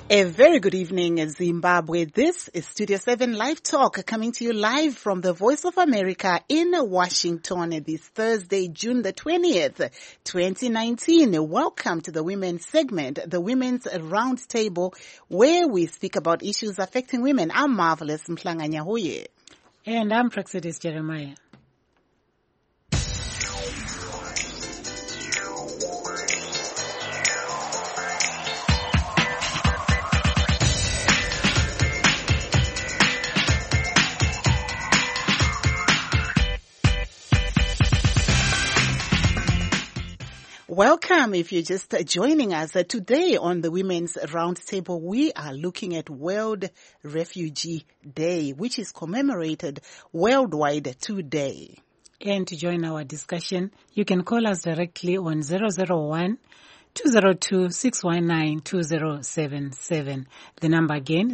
A very good evening, Zimbabwe. This is Studio 7 Live Talk coming to you live from the Voice of America in Washington this Thursday, June the 20th, 2019. Welcome to the Women's segment, the Women's Roundtable, where we speak about issues affecting women. I'm Marvelous Mhlanga Nyahoye. And I'm Praxidis Jeremiah. Welcome if you're just joining us. Today on the Women's Roundtable, we are looking at World Refugee Day, which is commemorated worldwide today. And to join our discussion, you can call us directly on 001-202-619-2077. The number again,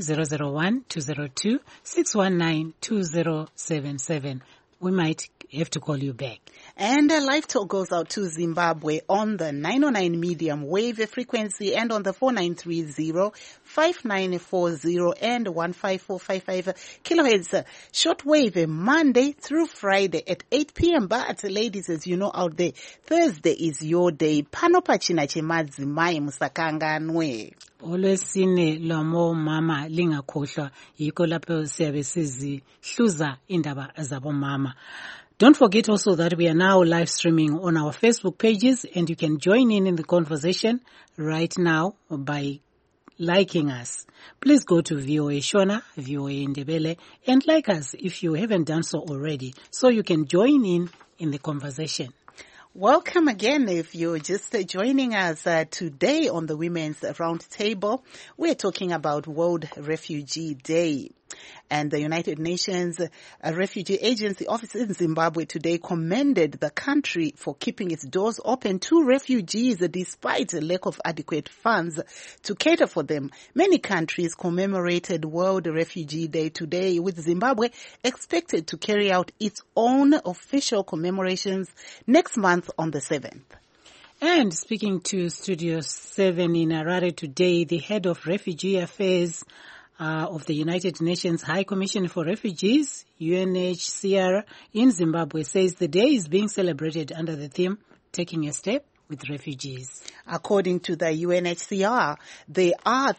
001-202-619-2077. We might have to call you back. And a live talk goes out to Zimbabwe on the 909 medium wave frequency and on the 4930, 5940 and 15455 kilohertz shortwave Monday through Friday at 8 p.m. But ladies, as you know out there, Thursday is your day. Panopachina chemadzimai musakanganwe. Olwesine lwamo mama lingakhohlwa yikho lapho siyabe sizihluza indaba zabo mama. Don't forget also that we are now live streaming on our Facebook pages, and you can join in the conversation right now by liking us. Please go to VOA Shona, VOA Ndebele, and like us if you haven't done so already, so you can join in the conversation. Welcome again if you're just joining us today on the Women's Roundtable. We're talking about World Refugee Day. And the United Nations Refugee Agency office in Zimbabwe today commended the country for keeping its doors open to refugees despite a lack of adequate funds to cater for them. Many countries commemorated World Refugee Day today, with Zimbabwe expected to carry out its own official commemorations next month on the 7th. And speaking to Studio 7 in Harare today, the head of Refugee Affairs of the United Nations High Commission for Refugees, UNHCR, in Zimbabwe, says the day is being celebrated under the theme, Taking a Step with Refugees. According to the UNHCR, there are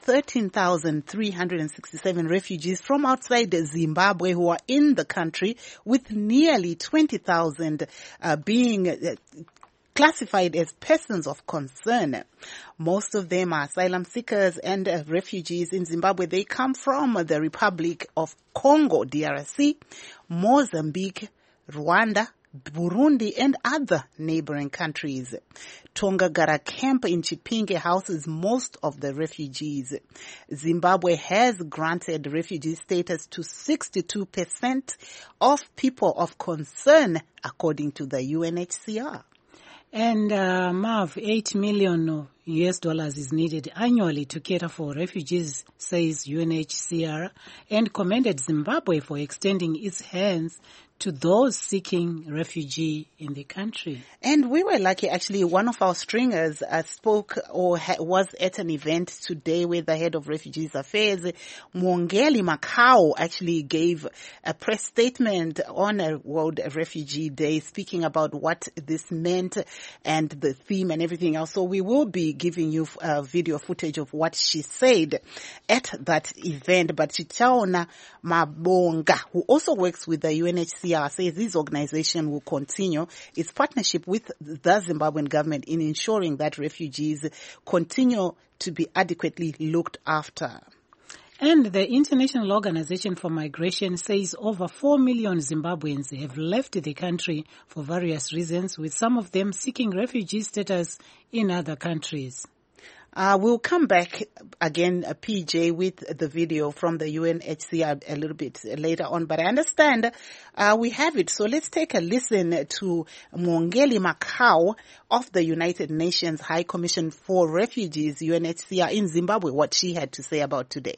13,367 refugees from outside Zimbabwe who are in the country, with nearly 20,000 being classified as persons of concern. Most of them are asylum seekers and refugees in Zimbabwe. They come from the Republic of Congo, DRC, Mozambique, Rwanda, Burundi, and other neighboring countries. Tongagara camp in Chipinge houses most of the refugees. Zimbabwe has granted refugee status to 62% of people of concern, according to the UNHCR. And Marv, $8 million is needed annually to cater for refugees, says UNHCR, and commended Zimbabwe for extending its hands to those seeking refugee in the country. And we were lucky, actually, one of our stringers spoke or was at an event today with the head of Refugees Affairs. Mwongeli Makau actually gave a press statement on a World Refugee Day, speaking about what this meant and the theme and everything else. So we will be giving you video footage of what she said at that event. But Chichaona Mabonga, who also works with the UNHCR, says this organization will continue its partnership with the Zimbabwean government in ensuring that refugees continue to be adequately looked after. And the International Organization for Migration says over 4 million Zimbabweans have left the country for various reasons, with some of them seeking refugee status in other countries. We'll come back again, PJ, with the video from the UNHCR a little bit later on, but I understand we have it. So let's take a listen to Mwongeli Makau of the United Nations High Commission for Refugees, UNHCR, in Zimbabwe, what she had to say about today.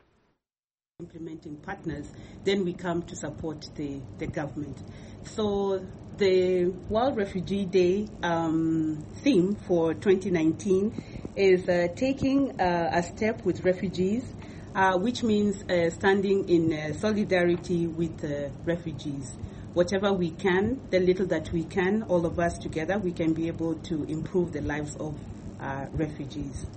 Implementing partners, then we come to support the government. So the World Refugee Day theme for 2019 is taking a step with refugees, which means standing in solidarity with refugees. Whatever we can, the little that we can, all of us together, we can be able to improve the lives of refugees.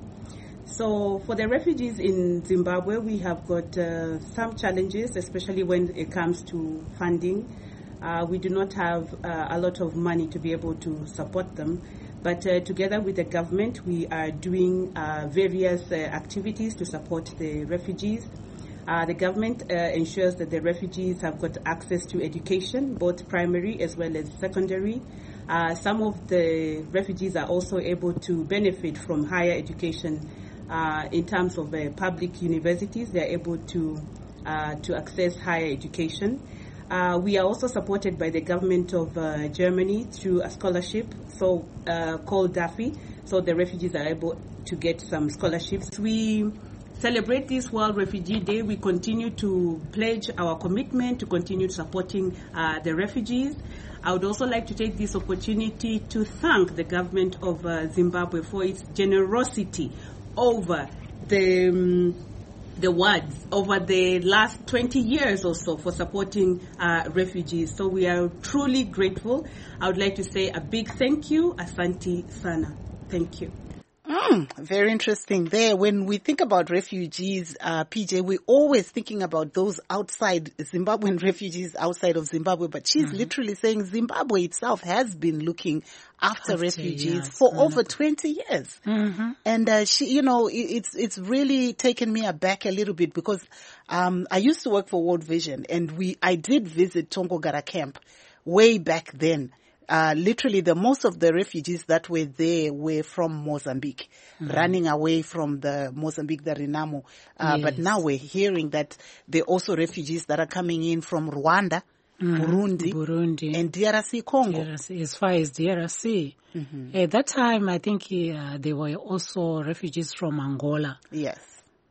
So for the refugees in Zimbabwe, we have got some challenges, especially when it comes to funding. We do not have a lot of money to be able to support them. But together with the government, we are doing various activities to support the refugees. The government ensures that the refugees have got access to education, both primary as well as secondary. Some of the refugees are also able to benefit from higher education in terms of public universities. They are able to access higher education. We are also supported by the government of Germany through a scholarship called DAFI, so the refugees are able to get some scholarships. We celebrate this World Refugee Day. We continue to pledge our commitment to continue supporting the refugees. I would also like to take this opportunity to thank the government of Zimbabwe for its generosity over the words over the last 20 years or so for supporting refugees. So we are truly grateful. I would like to say a big thank you. Asante sana. Thank you. Very interesting there. When we think about refugees, PJ, we're always thinking about those outside Zimbabwean refugees outside of Zimbabwe, but she's literally saying Zimbabwe itself has been looking after refugees for over 20 years. And she, you know, it's really taken me aback a little bit because I used to work for World Vision, and I did visit Tongogara camp way back then. Literally, most of the refugees that were there were from Mozambique, running away from the Mozambique, the Renamo. But now we're hearing that there are also refugees that are coming in from Rwanda, Burundi, and DRC Congo. DRC, as far as DRC. At that time, I think there were also refugees from Angola. Yes.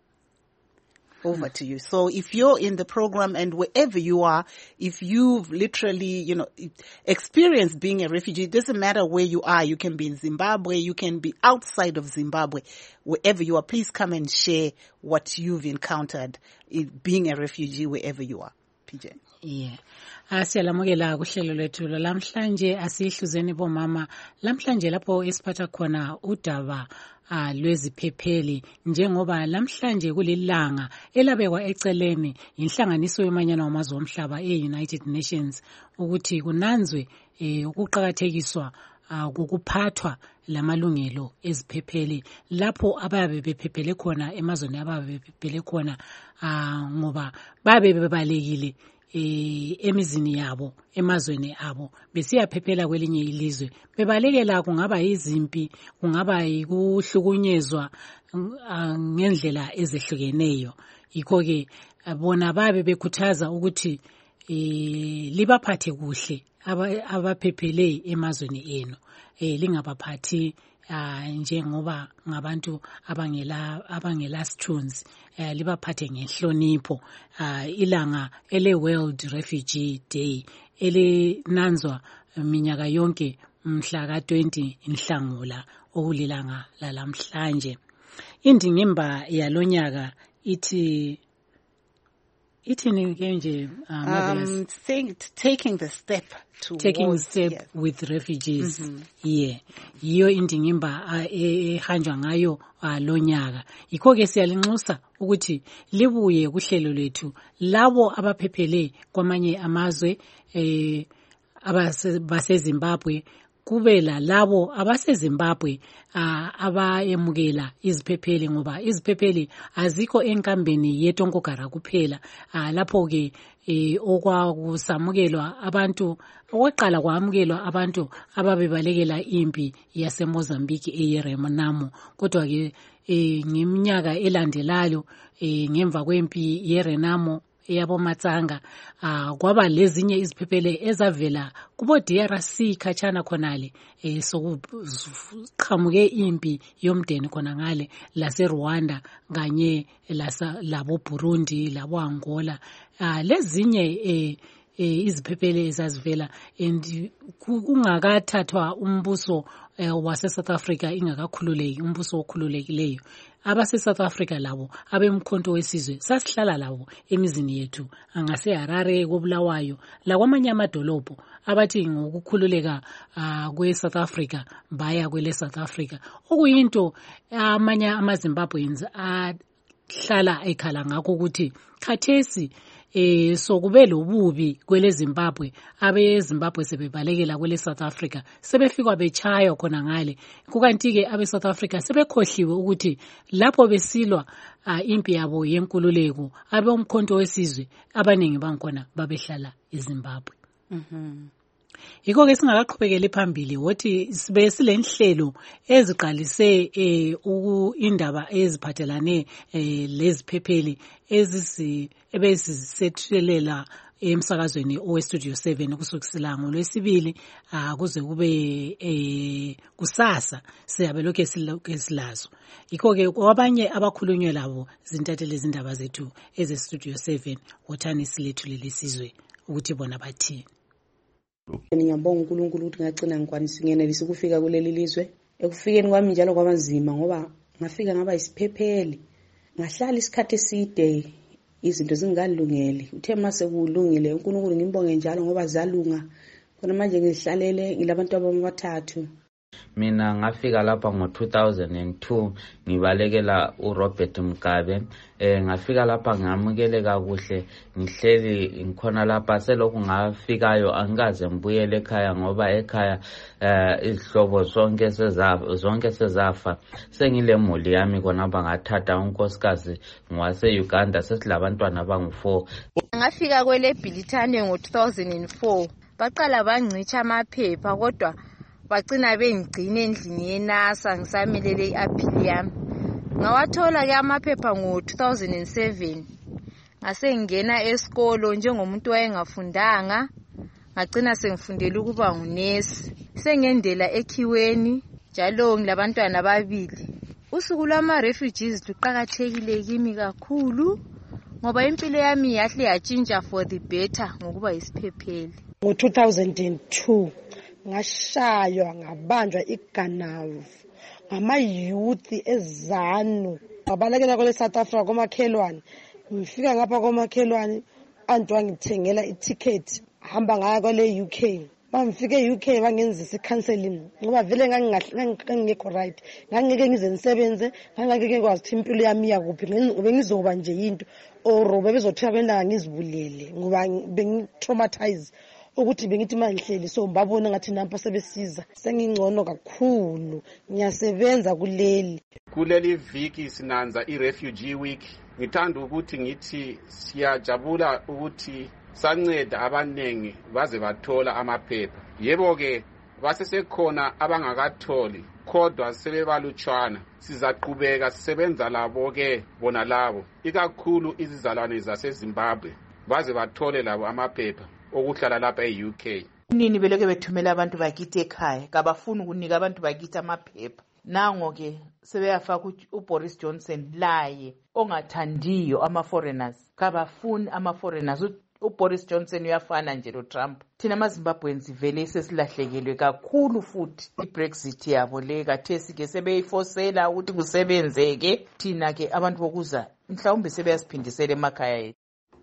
Over to you. So if you're in the program and wherever you are, if you've literally, you know, experienced being a refugee, it doesn't matter where you are. You can be in Zimbabwe, you can be outside of Zimbabwe, wherever you are. Please come and share what you've encountered being a refugee wherever you are. PJ. Yeah. Siyalamukela kuhlelo lethu lamhlanje asihluzeni bomama lamhlanje lapho esiphatha khona udaba lweziphepheli njengoba lamhlanje kulilanga elabekwa eceleni inhlanganiso yomanyano wamazwe omhlaba e-United Nations ukuthi kunanzwe ukuqhakathekiswa ukuphathwa lamalungelo eziphepheli lapho ababe bephephele khona emazweni ababe bephephele khona ngoba babe bebalekile emizini yabo emazweni abo besiyaphephela kwelinye ilizwe bebalekela kungaba izimpi kungaba yikuhlukunyezwa ngendlela ezehlukeneyo yikho ke bona babe bekhuthaza ukuthi libaphathe kuhle abaphephele emazweni enu lingabaphathi njengoba ngabantu abangela sithunzi libaphathe ngenhlonipho ilanga ele World Refugee Day elinanzwa minyaka yonke mhla ka-20 Nhlangula okulilanga lalamhlanje indingimba yalonyaka ithini ke nje taking the step with refugees yiyo indingimba ehanjwa ngayo lonyaka yikho ke siyalinxusa ukuthi libuye kuhlelo lethu labo abaphephele kwamanye amazwe abaseZimbabwe kubela labo abaseZimbabwe abayemukela iziphepheli ngoba iziphepheli azikho enkambeni yeTongogara kuphela lapho ke okwakusamukelwa abantu okwaqala kwamukelwa abantu ababebalekela impi yaseMozambique eyeRenamo kodwa ke ngeminyaka elandelayo ngemva kwempi yeRenamo eyabomatsanga kwaba lezinye iziphephele ezavela kubo DRC khatshana khonale sokuqhamuke impi yomdeni khona ngale laseRwanda kanye labo Burundi labo Angola lezinye iziphepheli ezazivela and kungakathathwa umbuso wase South Africa ingakakhululeki, umbuso okhululekileyo. Abase South Africa labo abemkhonto wesizwe sasihlala labo emizini yethu angase Harare koBulawayo la kwamanye amadolobho abathi ngokukhululeka kwe South Africa baya kwele South Africa, okuyinto amanye amaZimbabweans ahlala ekhala ngakho ukuthi khathesi so kube lobubi kwele Zimbabwe, abe Zimbabwe sebebalekela kwele South Africa sebefika bechaywa khona ngale, kukanti ke abe South Africa sebekhohliwe ukuthi lapho besilwa impi yabo yenkululeko abe umkhonto wesizwe abaningi bankhona babehlala eZimbabwe. Yiko ke singakaqhubekeli phambili wothi sibe silenhlelo eziqalise indaba eziphathelane leziphepheli ebezisethelela emsakazweni owestudio 7 kusukisela ngoLwesibili kuze kube kusasa siyabe lokho esilazo. Yiko ke kwabanye abakhulunywe labo zintathele izindaba zethu ezestudio 7 wothani silethu lelisizwe ukuthi bona bathini. Ngiyabonga uNkulunkulu ukuthi ngagcina ngikwanisa ngenelisa ukufika kuleli lizwe. Ekufikeni kwami njalo kwabanzima ngoba ngafika ngaba isiphepheli, ngahlala isikhathi eside izinto zingalungele. Uthe mase kulungile uNkulunkulu ngimbonge njalo ngoba zalunga. Khona manje ngihlalele ngilabantu ababathathu. Mina ngafika lapha ngo2002 ngibalekela uRobert Mugabe. Ngafika lapha ngamukeleka kuhle, ngihleli ngikhona lapha. Selokhu ngafikayo angikaze ngibuyele ekhaya ngoba ekhaya izihlobo zonke sezafa. Sengilemuli yami khona bangathatha unkosikazi ngwase Uganda, sesilabantwana abangu4. Ngafika kwele Bhilithane ngo2004 baqala bangicha amaphepha kodwa bagcina bengigcina endlini yeNASA ngisamelele iappeal yami. Ngawathola ke amaphepha ngo2007 ngase ngena esikolo njengomuntu wayengafundanga, ngagcina sengifundela ukuba ngunesi. Sengendela ekhiweni njalo ngilabantwana ababili. Usuku lwama refugees luqhakathekile kimi kakhulu ngoba impilo yami yahle yatshintsha for the better ngokuba isiphepheli. Ngo2002 ngashaywa ngabanjwa iGanavu ngama-youth eZanu, ngabalekela kwele South Africa komakhelwane. Ngifika ngapha komakhelwane anti wangithengela iticket hamba ngaya kwele UK. Bangifike eUK bangenzisa icounseling ngoba vele ngangingekho right, ngangeke ngize nisebenze, ngangeke ngikwazi ukuthi impilo yami yakuphi, bengizoba nje into orobe bezothiya kwenda ngizibulele ngoba bengitraumatize ukuthi bengithi mangihleli. So babona ngathi nampa sebesiza, sengingcono kakhulu, ngiyasebenza kuleli viki sinanza i-refugee week. Ngithanda ukuthi ngithi siyajabula ukuthi sanceda abanengi baze bathola amaphepha. Yebo ke basesekhona abangakatholi kodwa sebebalutshwana. Sizaqhubeka sisebenza labo ke bona labo, ikakhulu izizalwane zaseZimbabwe baze bathole labo amaphepha okuhlala lapha eUK. Nini beleke bethumela abantu bakithi ekhaya, kabafuni ukunika abantu bakithi amaphepha. Nango ke sebeyafaka uBoris Johnson laye ongathandiyo ama-foreigners, kabafuni ama-foreigners. uBoris Johnson uyafana nje loTrump. Thina amaZimbabweans vele sesilahlekelwe kakhulu futhi iBrexit yabo le kathesi ke sebeyifosela ukuthi kusebenzeke. Thina ke abantu bokuza mhlawumbe sebeyasiphindisela emakhaya ethu.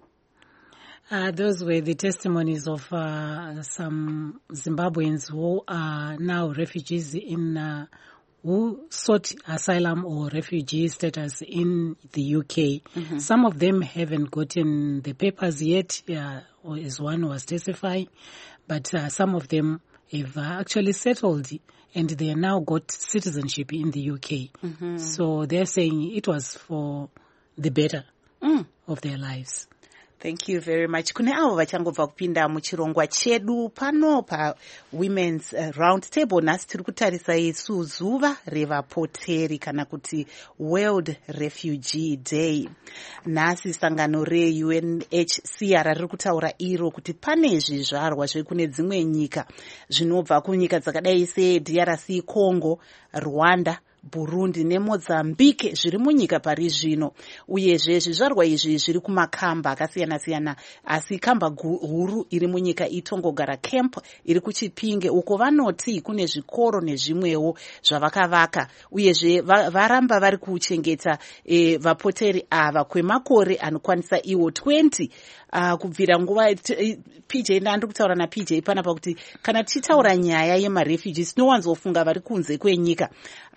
Those were the testimonies of some Zimbabweans who are now refugees in who sought asylum or refugee status in the UK. Mm-hmm. Some of them haven't gotten the papers yet, as one was testifying, but some of them have actually settled and they now got citizenship in the UK. Mm-hmm. So they're saying it was for the better of their lives. Thank you very much. Kune avo vachangobva kupinda muchirongwa chedu pano pa Women's Round Table. Nasi tiri kutarisa isu zuva revapoteri kana kuti World Refugee Day. Nasi sangano re-UNHCR riri kutaura iro kuti pane zvizvarwa zvekune dzimwe nyika zvinobva kunyika dzakadai seDRC, Congo, Rwanda, Burundi neMozambique zviri munyika pari zvino. Uyezve zvizvarwa izvi zviri kumakamba akasiyana-siyana, asi kamba huru iri munyika iTongogara Camp iri kuChipinge, uko vanoti kune zvikoro nezvimwewo zvavakavaka. Uyezve varamba vari kuchengeta vapoteri ava kwemakore anokwanisa iwo 20 kubvira nguva. PJ ndandiri kutaura naPJ panapa kuti kana tichitaura nyaya yemarefugees tinowanzofunga vari kunze kwenyika,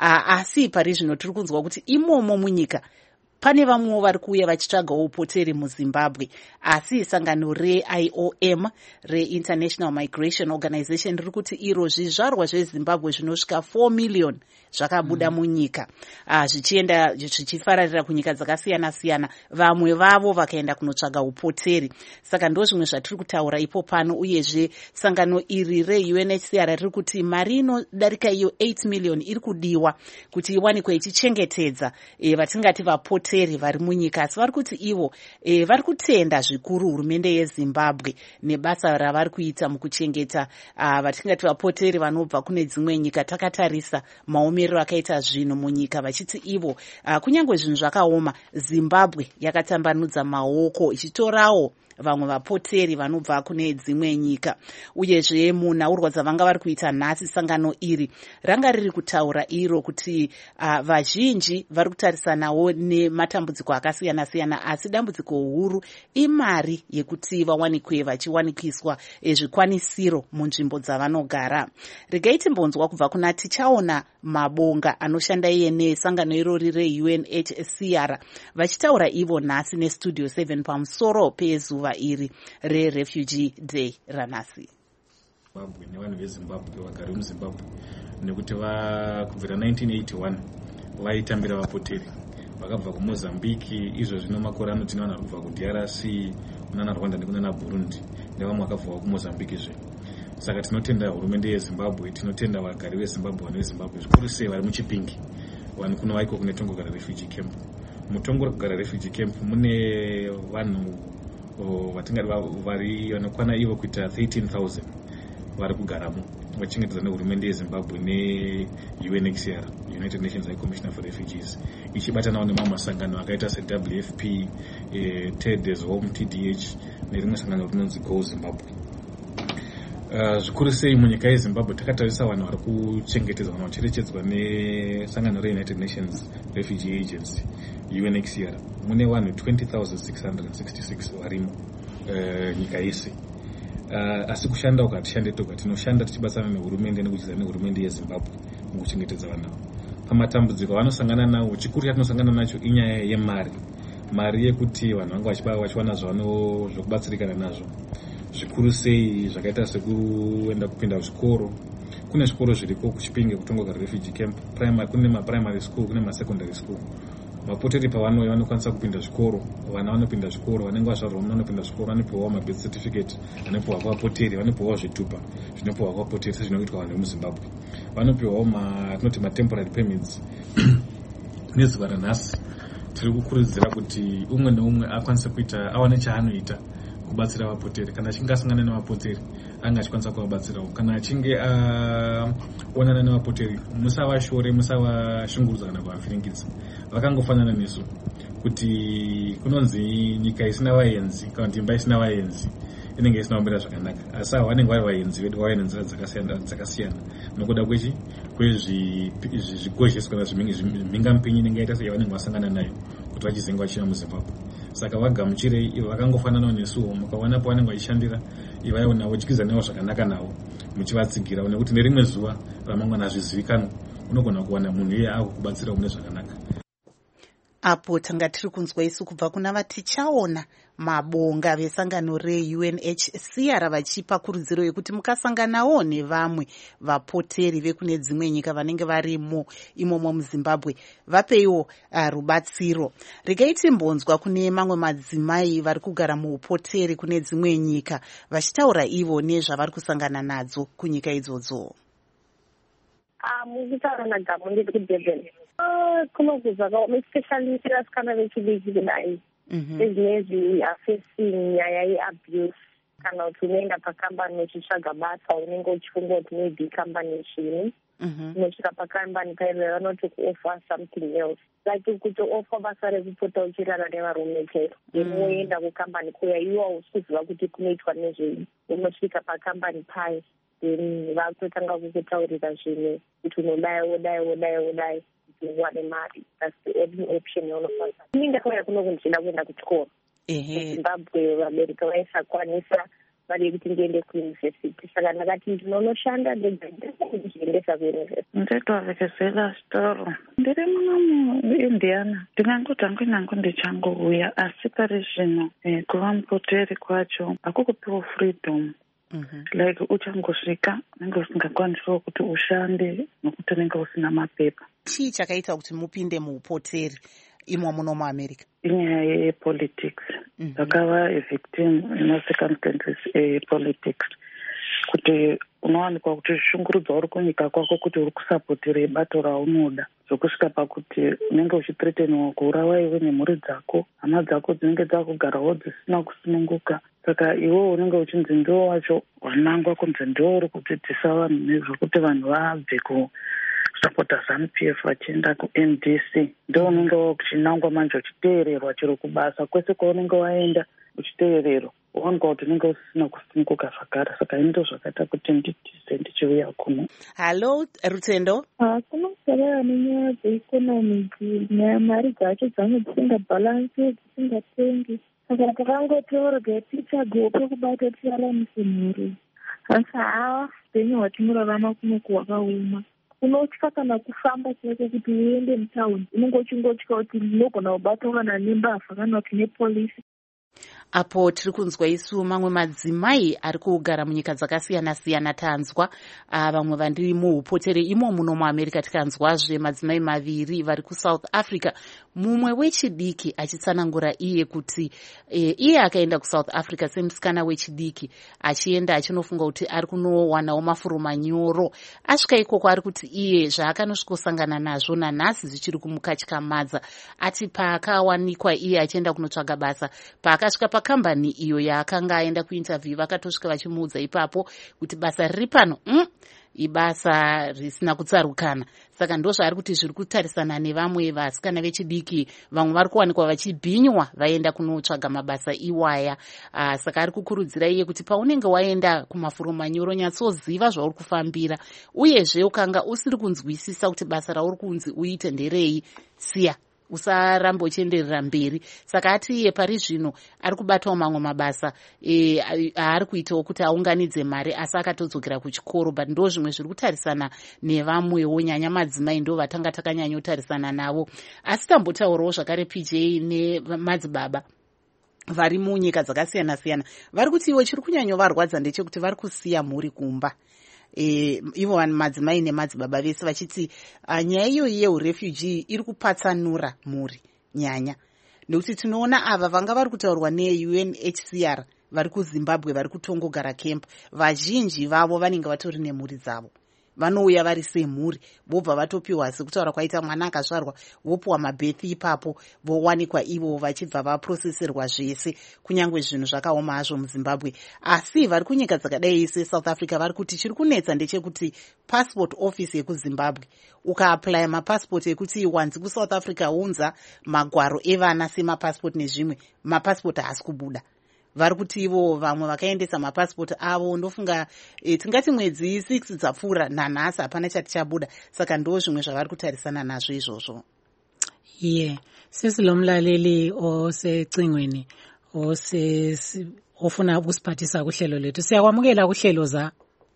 asi pari zvino tiri kunzwa kuti imomo munyika pane vamwewo vari kuuya vachitsvagawo upoteri muZimbabwe. Asi sangano reIOM, reInternational Migration Organization, riri kuti iro zvizvarwa zveZimbabwe zvinosvika 4 million zvakabuda munyika, zvichienda zvichifararira kunyika dzakasiyana-siyana, vamwe vavo vakaenda kunotsvaga upoteri. Saka ndo zvimwe zvatiri kutaura ipo pano. Uyezve sangano iri reUNHCR riri kuti mari inodarika iyo 8 million iri kudiwa kuti iwanikwe ichichengetedza vatingati vapoteri vari munyika. Asi vari kuti ivo vari kutenda zvikuru hurumende yeZimbabwe nebasa ravari kuita mukuchengeta vatingati vapoteri vanobva kune dzimwe nyika. Takatarisa maomerero akaita zvinhu munyika, vachiti ivo kunyange zvinhu zvakaoma, Zimbabwe yakatambanudza maoko ichitorawo vamwe vapoteri vanobva kune dzimwe nyika. Uyezve munhaurwa dzavanga vari kuita nhasi, sangano iri ranga riri kutaura iro kuti vazhinji vari kutarisanawo nematambudziko akasiyana-siyana, asi dambudziko huru imari yekuti vawanikwe vachiwanikiswa zvikwanisiro munzvimbo dzavanogara. Regai timbonzwa kubva kuna Tichaona Mabonga anoshanda iye nesangano irori reUNHCR vachitaura ivo nhasi neStudio 7 pamusoro pezuva iri reRefugee Day ranhasi. Nevanhu veZimbabwe, vagari muZimbabwe, nekuti kubvira 1981 vaitambira vapoteri vakabva kuMozambique, izvo zvino makore anoti vanhu kubva kuDRC, kunana Rwanda nekunana Burundi, nevamwe vakabvawo kuMozambique zve. Saka tinotenda hurumende yeZimbabwe, tinotenda vagari veZimbabwe, vanhu veZimbabwe, zvikuru sei vari muChipinge, vanhu kuno vaiko kune Tongogara Refugee Camp. MuTongogara Refugee Camp mune vanhu vatingati vari vanokwana ivo kuita 13,000 vari kugaramo vachengetedza nehurumende yeZimbabwe neUNHCR, United Nations High Commissioner for Refugees, ichibatanawo nemamwe masangano akaita seWFP, TED's Home, TDH nerimwe sangano rinonzi Go Zimbabwe. Zvikuru sei munyika yeZimbabwe takatarisa vanhu vari kuchengetedzwa, vanhu vacherechedzwa nesangano reUnited Nations Refugee Agency, UNHCR. Mune vanhu 20,666 varimo nyika yese. Asi kushanda ukatishande toga, tinoshanda tichibatsana nehurumende nekuchidza nehurumende yeZimbabwe mukuchengetedza vanhu avo pamatambudziko vanosangana nawo. Chikuru chatinosangana nacho inyaya yemari, mari yekuti vanhu vanga vachiwana zvokubatsirikana nazvo, zvikuru sei zvakaita sekuenda kupinda zvikoro. Kune zvikoro zviriko kuChipinge, kuTongogara Refugee Camp, kune maprimary school, kune masecondary school. Mapoteri pavanouya vanokwanisa kupinda zvikoro, vana vanopinda zvikoro, vanenge vazvarwa vanopinda zvikoro, vanopiwawo mabirth certificate anopiwa kwavapoteri, vanopiwawo zvitupa zvinopiwa kwavapoteri sezvinoitwa vanhu vemuZimbabwe, vanopiwawo tinoti matemporary permits. Nezuva ranhasi tiri kukurudzira kuti umwe neumwe akwanise kuita, awane chaanoita kubatsira vapoteri. Kana achinge asangana nevapoteri anga achikwanisa kuvabatsirawo. Kana achinge aonana nevapoteri, musavashore, musavashungurudza kana kuvavhiringidza. Vakangofanana nesu kuti kunonzi nyika isina vaenzi kana kuti imba isina vaenzi inenge isina kumira zvakanaka, asi avo vanenge vari vaenzi vedu vauya nenzira dzakasiyana nokuda kwezvigozhesi kana zvimhingamupinyi inenge yaita seyavanenge vasangana nayo kuti vachizenga vachina muZimbabwe. Saka vagamuchirei, ivo vakangofananawo nesuwo, mukaona pavanenge vachishandira ivaiwo navo chikwiza navo zvakanaka navo muchivatsigira, nekuti nerimwe zuva ramangwana hazvizivikanwa, unogona kuwana munhu iye akukubatsira mune zvakanaka. Apo tanga tiri kunzwa isu kubva kuna vatichaona Mabonga vesangano reUNHCR vachipa kurudziro yekuti mukasanganawo nevamwe vapoteri vekune dzimwe nyika vanenge varimo imomo muZimbabwe, vapeiwo rubatsiro. Regai timbonzwa kune mamwe madzimai vari kugara muupoteri kune dzimwe nyika vachitaura ivo nezvavari kusangana nadzo kunyika idzodzo. Mukitaura nagamo ndiri kuDurban. Kunobvunza kaoma, especially vasikana vechidiki kudai ezvinezvi afacing nyaya yeabuse, kana kuti unoenda pakambani uchitsvaga basa unenge uchifunga kuti maybe kambani chini unosvika pakambani paine vanoti kuoffer something else like kuti offer basa rekupota uchirara nevarume chero then woenda kukambani kuya iwo hausiziva kuti kunoitwa nezvei unosvika pakambani paye then vakutotanga kukutaurira zvimwe kuti unodai wodai kuti uwane mari. That's the only option yaunofasa. Ini ndakauya kuno kundichida kuenda kuchikoro Zimbabwe vabereki vaisakwanisa mari yekuti ndiende kuyunivhesiti saka ndakati ndinonoshanda ndiendesa kuyunivhesiti. Ndatovekezela storo ndiri muno muindiana ndingangoti hangu nangu ndichangouya asi pari zvino kuva mupoteri kwacho hakukupiwa freedom. Like uchangosvika unenge usingakwanisiwo kuti ushande nokuti unenge usina mapepa. Chii chakaita kuti mupinde muupoteri imwe muno muAmerica? Inyaya yepolitics. Takava evictim emacircumstances epolitics. Kuti unowanikwa kuti zvishungurudza uri kunyika kwako kuti uri kusapotera bato raunoda zvokusvika pakuti unenge uchithreateniwa kuurawa iwe nemhuri dzako, hama dzako dzinenge dzakugarawo dzisina kusununguka. Saka iwewo unenge uchinzi ndiwo wacho wanangwa kunzi ndiwo uri kudzidzisa vanhu nezvokuti vanhu vabve kusapota ZANU-PF vachienda kuNDC. Ndiwo unenge uchinangwa manje uchiteererwa chero kubasa kwese kwaunenge waenda uchiteererwa. Waonekwa kuti unenge usina kusununguka zvakare. Saka ndo zvakaita kuti nditize ndichiuya kuno. Halo Rutendo. Kunoserera nenyaya dzeikonomi nyaya mari dzacho dzange dzisingabhalansi dzisingatengi. Saka takangotorga tichagope kubata tialamise mhuri. Asi hawa upenyu hwatinorarama kuno kwakaoma. Unotya kana kufamba chete kuti uende mutaundi unenge uchingotya kuti ndinogona kubatwa kana nembavha kana kuti nepolisi. Apo tiri kunzwa isu mamwe madzimai ari kugara munyika dzakasiyana-siyana tanzwa vamwe vandiri muupoteri imo muno muAmerica tikanzwazve madzimai maviri vari kuSouth Africa, mumwe wechidiki achitsanangura iye kuti iye akaenda kuSouth Africa semusikana wechidiki achienda achinofunga kuti ari kunowanawo mafuro manyoro. Asvika ikoko ari kuti iye zvaakanosvikosangana nazvo nanhasi zvichiri kumukatyamadza. Ati paakawanikwa iye achienda kunotsvaga basa, paakasvika pakambani iyo yaakanga aenda kuinterview vakatosvika vachimuudza ipapo kuti basa riri pano ibasa risina kutsarukana. Saka ndo zvaari kuti zviri kutarisana nevamwe vasikana vechidiki vamwe vari kuwanikwa vachibhinywa vaenda kunotsvaga mabasa iwaya. Saka ari kukurudzira iye kuti paunenge waenda kumafuro manyoro nyatsoziva zvauri kufambira, uyezve ukanga usiri kunzwisisa kuti basa rauri kunzi uite nderei, siya usaramba uchienderera mberi. Saka ati iye pari zvino ari kubatawo mamwe mabasa aari kuitawo kuti aunganidze mari, asi akatodzokera kuchikoro. But ndo zvimwe zviri kutarisana nevamwewo, nyanya madzimai ndo vatanga takanyanyotarisana navo. Asi tambotaurawo zvakare PJ nemadzibaba vari munyika dzakasiyana-siyana vari kuti iwe chiri kunyanyovarwadza ndechekuti vari kusiya mhuri kumba. Ivo madzimai nemadzibaba vese vachiti nyaya iyoyi yeurefugee iri kupatsanura mhuri nyanya, nekuti tinoona ava vanga vari kutaurwa neUNHCR vari kuZimbabwe vari kutongogara camp, vazhinji vavo vanenge vatori nemhuri dzavo. Vanouya vari semhuri vobva vatopiwa sekutaura kwaita mwana akazvarwa vopiwa mabhethi ipapo vowanikwa ivo vachibva vaproseserwa zvese, kunyange zvinhu zvakaoma hazvo muZimbabwe. Asi vari kunyika dzakadai seSouth Africa vari kuti chiri kunetsa ndechekuti passport office yekuZimbabwe ukaaplya mapassport ekuti wanzi kuSouth Africa unza magwaro evana semapassport nezvimwe, mapassport haasi kubuda. Vari kuti ivo vamwe vakaendesa mapasipoti avo ndofunga tingati mwedzi 6 dzapfuura nanhasi hapana chati chabuda. Saka ndo zvimwe zvavari kutarisana nazvo izvozvo. Sesilomlaleli osecingweni ofuna ukusiphathisa kuhlelo lethu. Siyakwamukela kuhlelo za.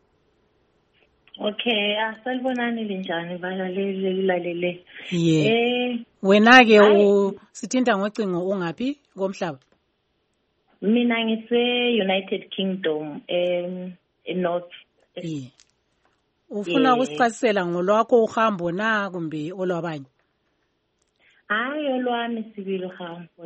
Okay, salibonani linjani balaleli lilalele. Wena ke sithinta ngocingo ungaphi komhlaba? Mina ngise-United Kingdom North. Ufuna ukusichasisela ngolwakho uhambo na kumbe olwabanye? Hayi, olwami sibili uhambo.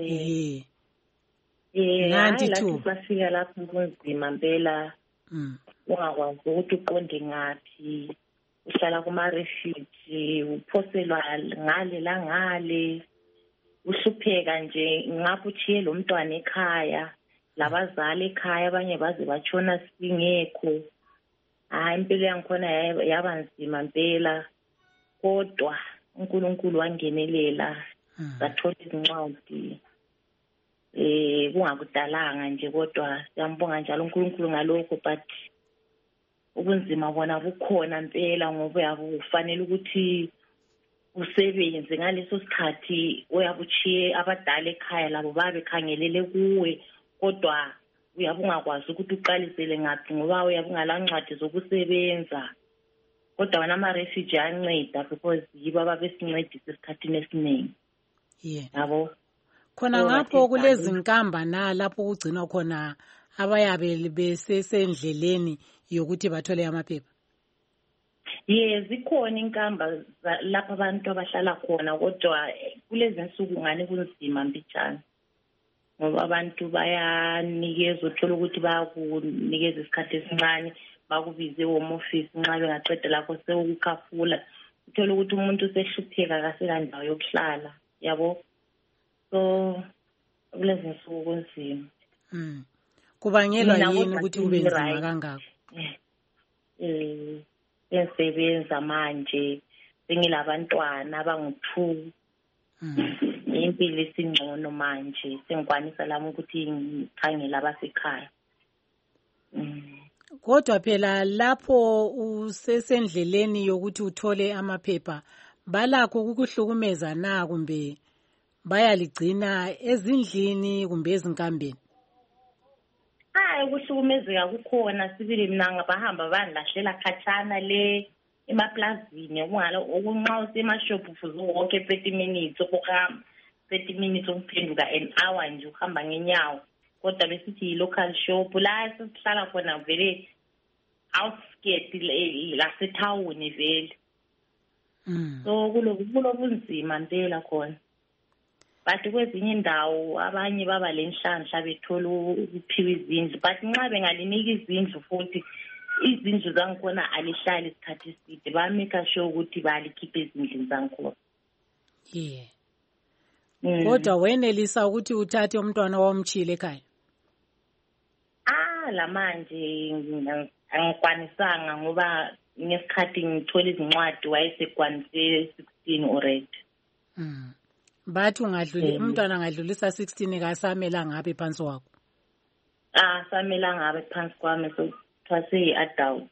Nanti tu bafika lapho kunzima impela. Ungakwazi ukuthi uqonde ngaphi, uhlala kuma-refugee, uphoselwa ngale langale, uhlupheka nje ngapho uchiye lo mntwana ekhaya, labazali ekhaya abanye baze batshona singekho. hayi impilo yangikhona yaba nzima mpela, kodwa uNkulunkulu wangenelela sathola izincwadi kungakudalanga nje, kodwa siyambonga njalo uNkulunkulu ngalokho. But ubunzima bona bukhona mpela, ngoba uyabufanele ukuthi usebenze ngaleso sikhathi, uyabuchiye abadala ekhaya labo babekhangelele kuwe, kodwa uyabungakwazi ukuthi uqalisele ngaphi ngoba uyabungala ncwadi zokusebenza. Kodwa wena ama-refugee anceda because yibo ababesincedisa esikhathini esiningi. Yabo. Khona ngapho kulezi nkamba lapho kugcinwa khona abayabe besesendleleni yokuthi bathole amaphepha. Zikhona inkamba lapha abantu abahlala khona, kodwa kulezi nsuku ngani kunzima mbijana. Ngoba abantu bayanikeza, uthola ukuthi bayakunikeza isikhathi esincane, bakubize home office nxa bengaqeda lapho sewukukhafula. Uthola ukuthi umuntu usehlupheka kaselandawo yokuhlala, yabo. So kulezi nsuku kunzima. Kubangelwa yini ukuthi kube nzima kangako? Sengisebenza manje, sengilabantwana abangu-2. Impilo isingcono manje, sengikwanisa lami ukuthi ngikhangele abasekhaya. Kodwa phela lapho usesendleleni yokuthi uthole amaphepha, balakho ukukuhlukumeza na kumbe bayaligcina ezindlini kumbe ezinkambeni? Ukuhlukumezeka kukhona, sibili mina ngabahamba banilahlela khatshana le emaplazini, okunxa usemashophu ufuze wonke 30 minutes ukuhamba, 30 minutes ukuphenduka, an hour nje uhamba ngenyawo. Kodwa besithi yi-local shop la sesihlala khona vele outskirt lasethawuni vele. So kulobunzima mpela khona. But kwezinye indawo abanye baba lenhlanhla bethola ukuphiwa izindlu, but nxa bengalinika izindlu futhi izindlu zangikhona alihlali isikhathi eside, bamika sure ukuthi balikhipha ezindlini zangikhona. Kodwa wenelisa ukuthi uthathe umntwana womchile ekhaya? Lamanje angikwanisanga ngoba ngesikhathi ngithola izincwadi wayesekwanise 16 already. Bathi umntwana angadlulisa 16 kasamela ngabe phansi wakho? Samela ngabe phansi kwami, so twase-adult.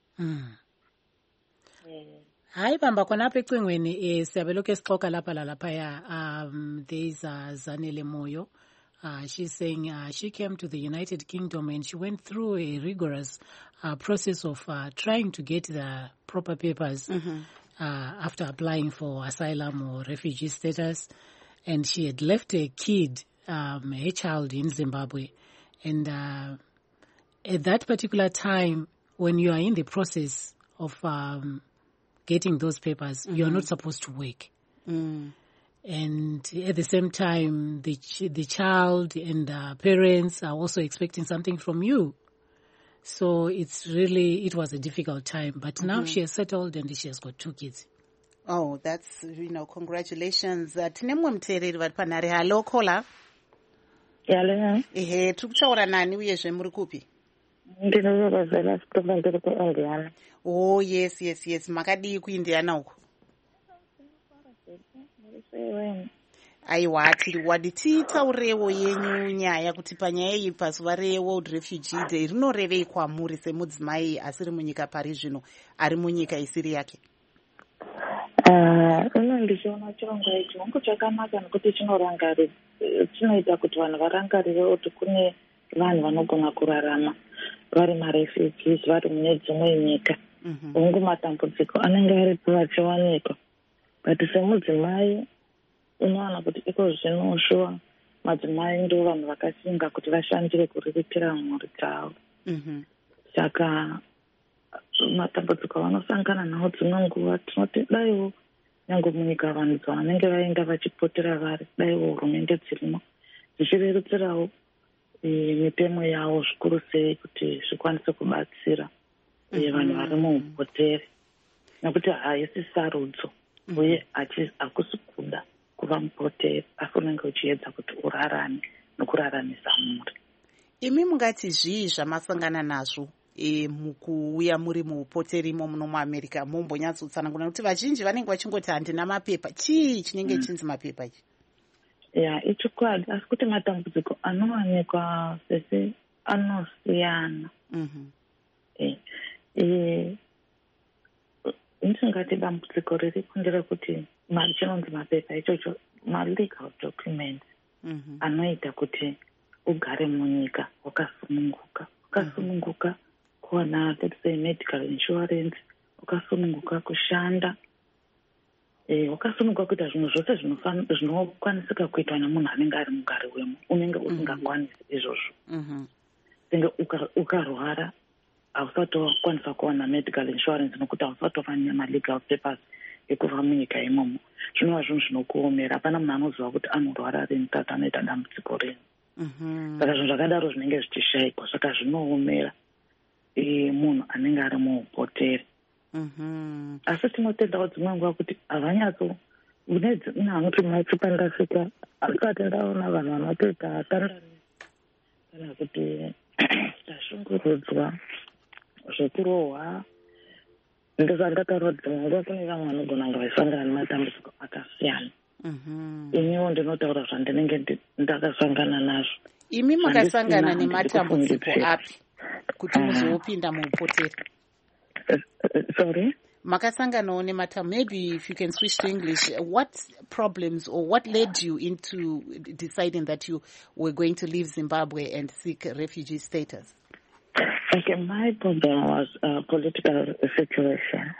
Hayi bamba khonapha ecingweni siyabe lokhu esixoxa lapha lalaphaya. There is Zanele Moyo. She's saying she came to the United Kingdom and she went through a rigorous process of trying to get the proper papers after applying for asylum or refugee status. And she had left a kid, a child in Zimbabwe. And at that particular time, when you are in the process of getting those papers, you are not supposed to work. And at the same time, the child and parents are also expecting something from you. So it was a difficult time. But now she has settled and she has got 2 kids. Oh, that's, congratulations. Tinemwe mtereri vari panhare. Hello, caller. Hello. Tiri kutaura nani uyezve muri kupi? Ndinorovazela Stephen ndiri kuIndiana. Oh, yes. Makadii kuIndiana uko? Aiwa, tiri titaurewo yenyu nyaya kuti panyaya iyi pazuva reworld refugee day rinorevei kwamuri semudzimai asiri munyika pari zvino, ari munyika isiri yake? Ndichiona chirongwa ichi hongu chakanaka nekuti chinoita kuti vanhu varangarire kuti kune vanhu vanogona kurarama vari marefugees vari mune dzimwe nyika. Hongu matambudziko anenge aripo vachiwanikwa, but semudzimai unowana kuti iko zvino shuwa madzimai ndo vanhu vakasinga kuti vashandire kuriritira mhuri dzavo. Saka matambudziko vanosangana nawo dzimwe nguva tinoti daiwo nyange munyika vanhu vanenge vaenda vachipotera vari, daiwo hurumende dzirimo dzichirerutsirawo mitemo yavo zvikuru sei kuti zvikwanise kubatsira vanhu vari muupotere, nekuti haisi sarudzo uye hakusi kuda kuva mupotere, asi unenge uchiedza kuti urarame nokuraramisa mhuri. Imi mungati zvii zvamasangana nazvo mukuuya muri muupoteri imo muno muamerica mumbonyatsotsanangura kuti vazhinji vanenge vachingoti handina mapepa. Chii chinenge chinzi mapepa ichi? ichokwadi, asi kuti matambudziko anowanikwa sese anosiyana. Ndingati dambudziko riri kundira kuti chinonzi mapepa ichocho ma-legal documents anoita kuti ugare munyika wakasununguka kuwana let's say medical insurance, wakasununguka kushanda, wakasununguka kuita zvinhu zvose zvinokwanisika kuitwa nemunhu anenge ari mugare wemo, unenge usingakwanisi izvozvo. Senge ukarwara hausati wakwanisa kuwana medical insurance nokuti hausati wava nema-legal papers ekuva munyika imomo, zvinova zvinhu zvinokuomera. Hapana munhu anoziva kuti anorwara rini tata anoita dambudziko rini. Saka zvinhu zvakadaro zvinenge zvichishayikwa, saka zvinoomera munhu anenge ari muupoteri. Asi tinotendawo dzimwe nguva kuti havanyatso une dzimwe anoti matsipa ndasvika asati ndaona vanhu vanotoita atandani kana kuti tashungurudzwa zvekurohwa. Ndozvandataura kuti dzimwe nguva kune vamwe vanogona kunge vaisangana nematambudziko akasiyana. Iniwo ndinotaura zvandinenge ndakasangana nazvo. Imi makasangana nematambudziko api kuti muzopinda muupoteri? Sorry? Makasanganawo maybe if you can switch to English, what problems or what led you into deciding that you were going to leave Zimbabwe and seek refugee status? Okay, my problem was political situation.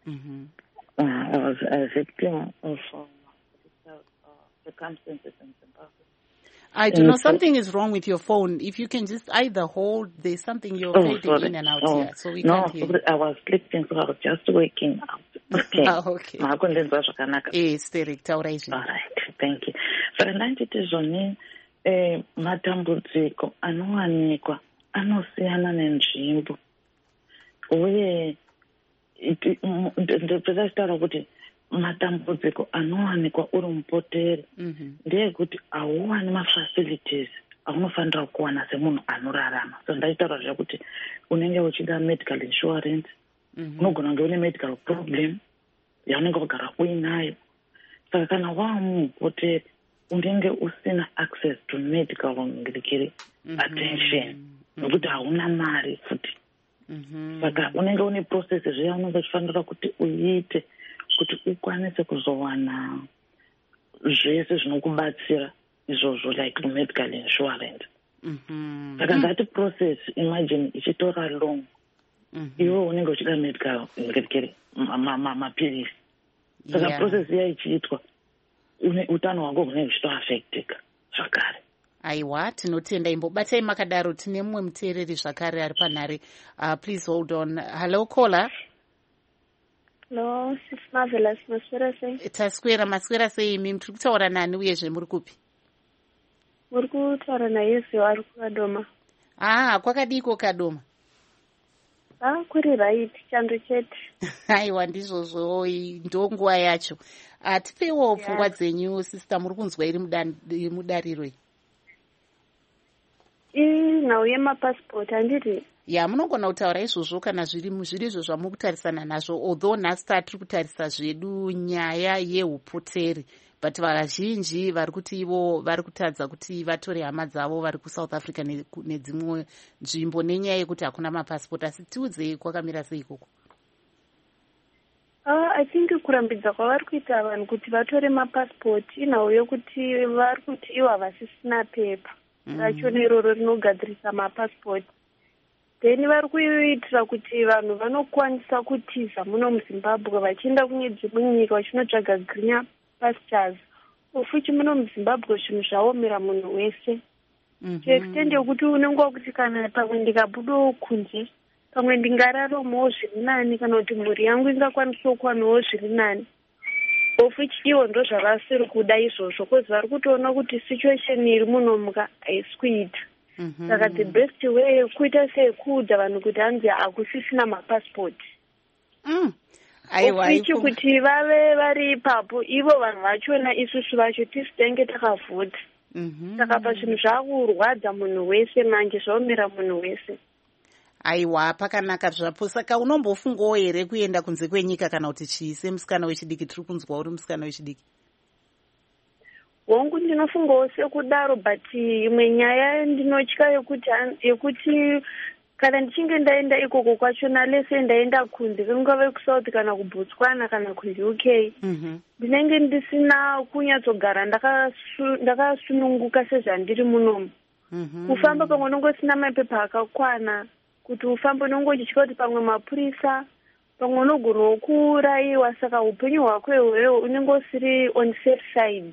I was a victim of circumstances in Zimbabwe. I don't know, something is wrong with your phone. If you can just either hold, there's something you're fading in and out here, so we can't hear you. I was sleeping, so I was just waking up. Okay. Okay. Yes, all right, thank you. Saka ndanditi zvoni matambudziko anowanikwa anosiyana nenzvimbo, uye ndopedza chitaura kuti matambudziko anowanikwa uri mupoteri ndeyekuti hauwani mafacilities aunofanira kuwana semunhu anorarama. So ndachitaura zvekuti unenge uchida medical insurance, unogona kunge une medical problem yaunenge wagara uinayo. Saka kana waa mupoteri unenge usina access to medical attention nokuti hauna mari futi. Saka unenge une process zviya unenge uchifanira kuti uite kuti ukwanise kuzowana zvese zvinokubatsira izvozvo like medical insurance. Saka that process, imagine ichitora long, iwe unenge uchida medical mapirisi. Saka process iya ichiitwa utano hwako hunenge uchitoaffectika zvakare. Aiwa, tinotenda. Imbobatai makadaro, tine mumwe muteereri zvakare ari panhare. Please hold on. Hello, caller. No, it's marvelous. Maswera sei? Taswera, maswera sei imi? Muri kutaura nani uyezve muri kupi? Muri kutaura naYesu ari kuKadoma. Kwakadiko Kadoma? Kuri right, chando chete. Aiwa, ndizvozvo, ndonguva yacho. Tipewo pfungwa dzenyu, sister, muri kunzwa iri mudariro? Nhau yemapassport handiti? Munogona kutaura izvozvo kana zvirizvo zvamuri kutarisana nazvo, although nhasi tiri kutarisa zvedu nyaya yeupoteri, but vazhinji vari kuti ivo vari kutadza kuti vatore hama dzavo vari kuSouth Africa nedzimwe nzvimbo nenyaya yekuti hakuna mapassport. Asi tiudzei kwakamira sei ikoko? I think kurambidza kwavari kuita vanhu kuti vatore mapassport inhau yokuti vari kuti ivo havasisina pepa racho neroro rinogadzirisa mapassport. Then vari kuitira kuti vanhu vanokwanisa kutiza muno muZimbabwe vachienda kune dzimwe nyika vachinotsvaga green pastures. Ufuchi muno muZimbabwe zvinhu zvaomera munhu wese. To extend yokuti unenge wakuti kana pamwe ndikabudawo kunze, pamwe ndingararamowo zviri nani, kana kuti mhuri yangu ingakwanisawo kuwanawo zviri nani. Ufuchi iwo ndo zvavasiri kuda izvozvo, kozi vari kutoona kuti situation iri munomuka haisi kuita. Saka the best way kuita sekuudza vanhu kuti hanzi hakusisina mapassport. Ufichi kuti vave vari ipapo, ivo vanhu vachona isusu vacho tisinge takavhota. Saka pazvinhu zvakurwadza munhu wese manje, zvaomera munhu wese. aiwa pakanaka zvapo. Saka unombofungawo here kuenda kunze kwenyika kana kuti chii semusikana wechidiki? Tiri kunzwa uri musikana wechidiki. Hongu ndinofungawo sekudaro, but imwe nyaya ndinotya yekuti kana ndichinge ndaenda ikoko kwachona lese ndaenda kunze kungave kuSouth kana kuBotswana kana kuUK, ndinenge ndisina kunyatsogara ndakasununguka sezvandiri munomu. Kufamba pamwe unongosina mapepa akakwana kuti ufambe, unongochitya kuti pamwe mapurisa, pamwe unogonawo kuurayiwa, saka upenyu hwako ihweyo unenge usiri on safe side.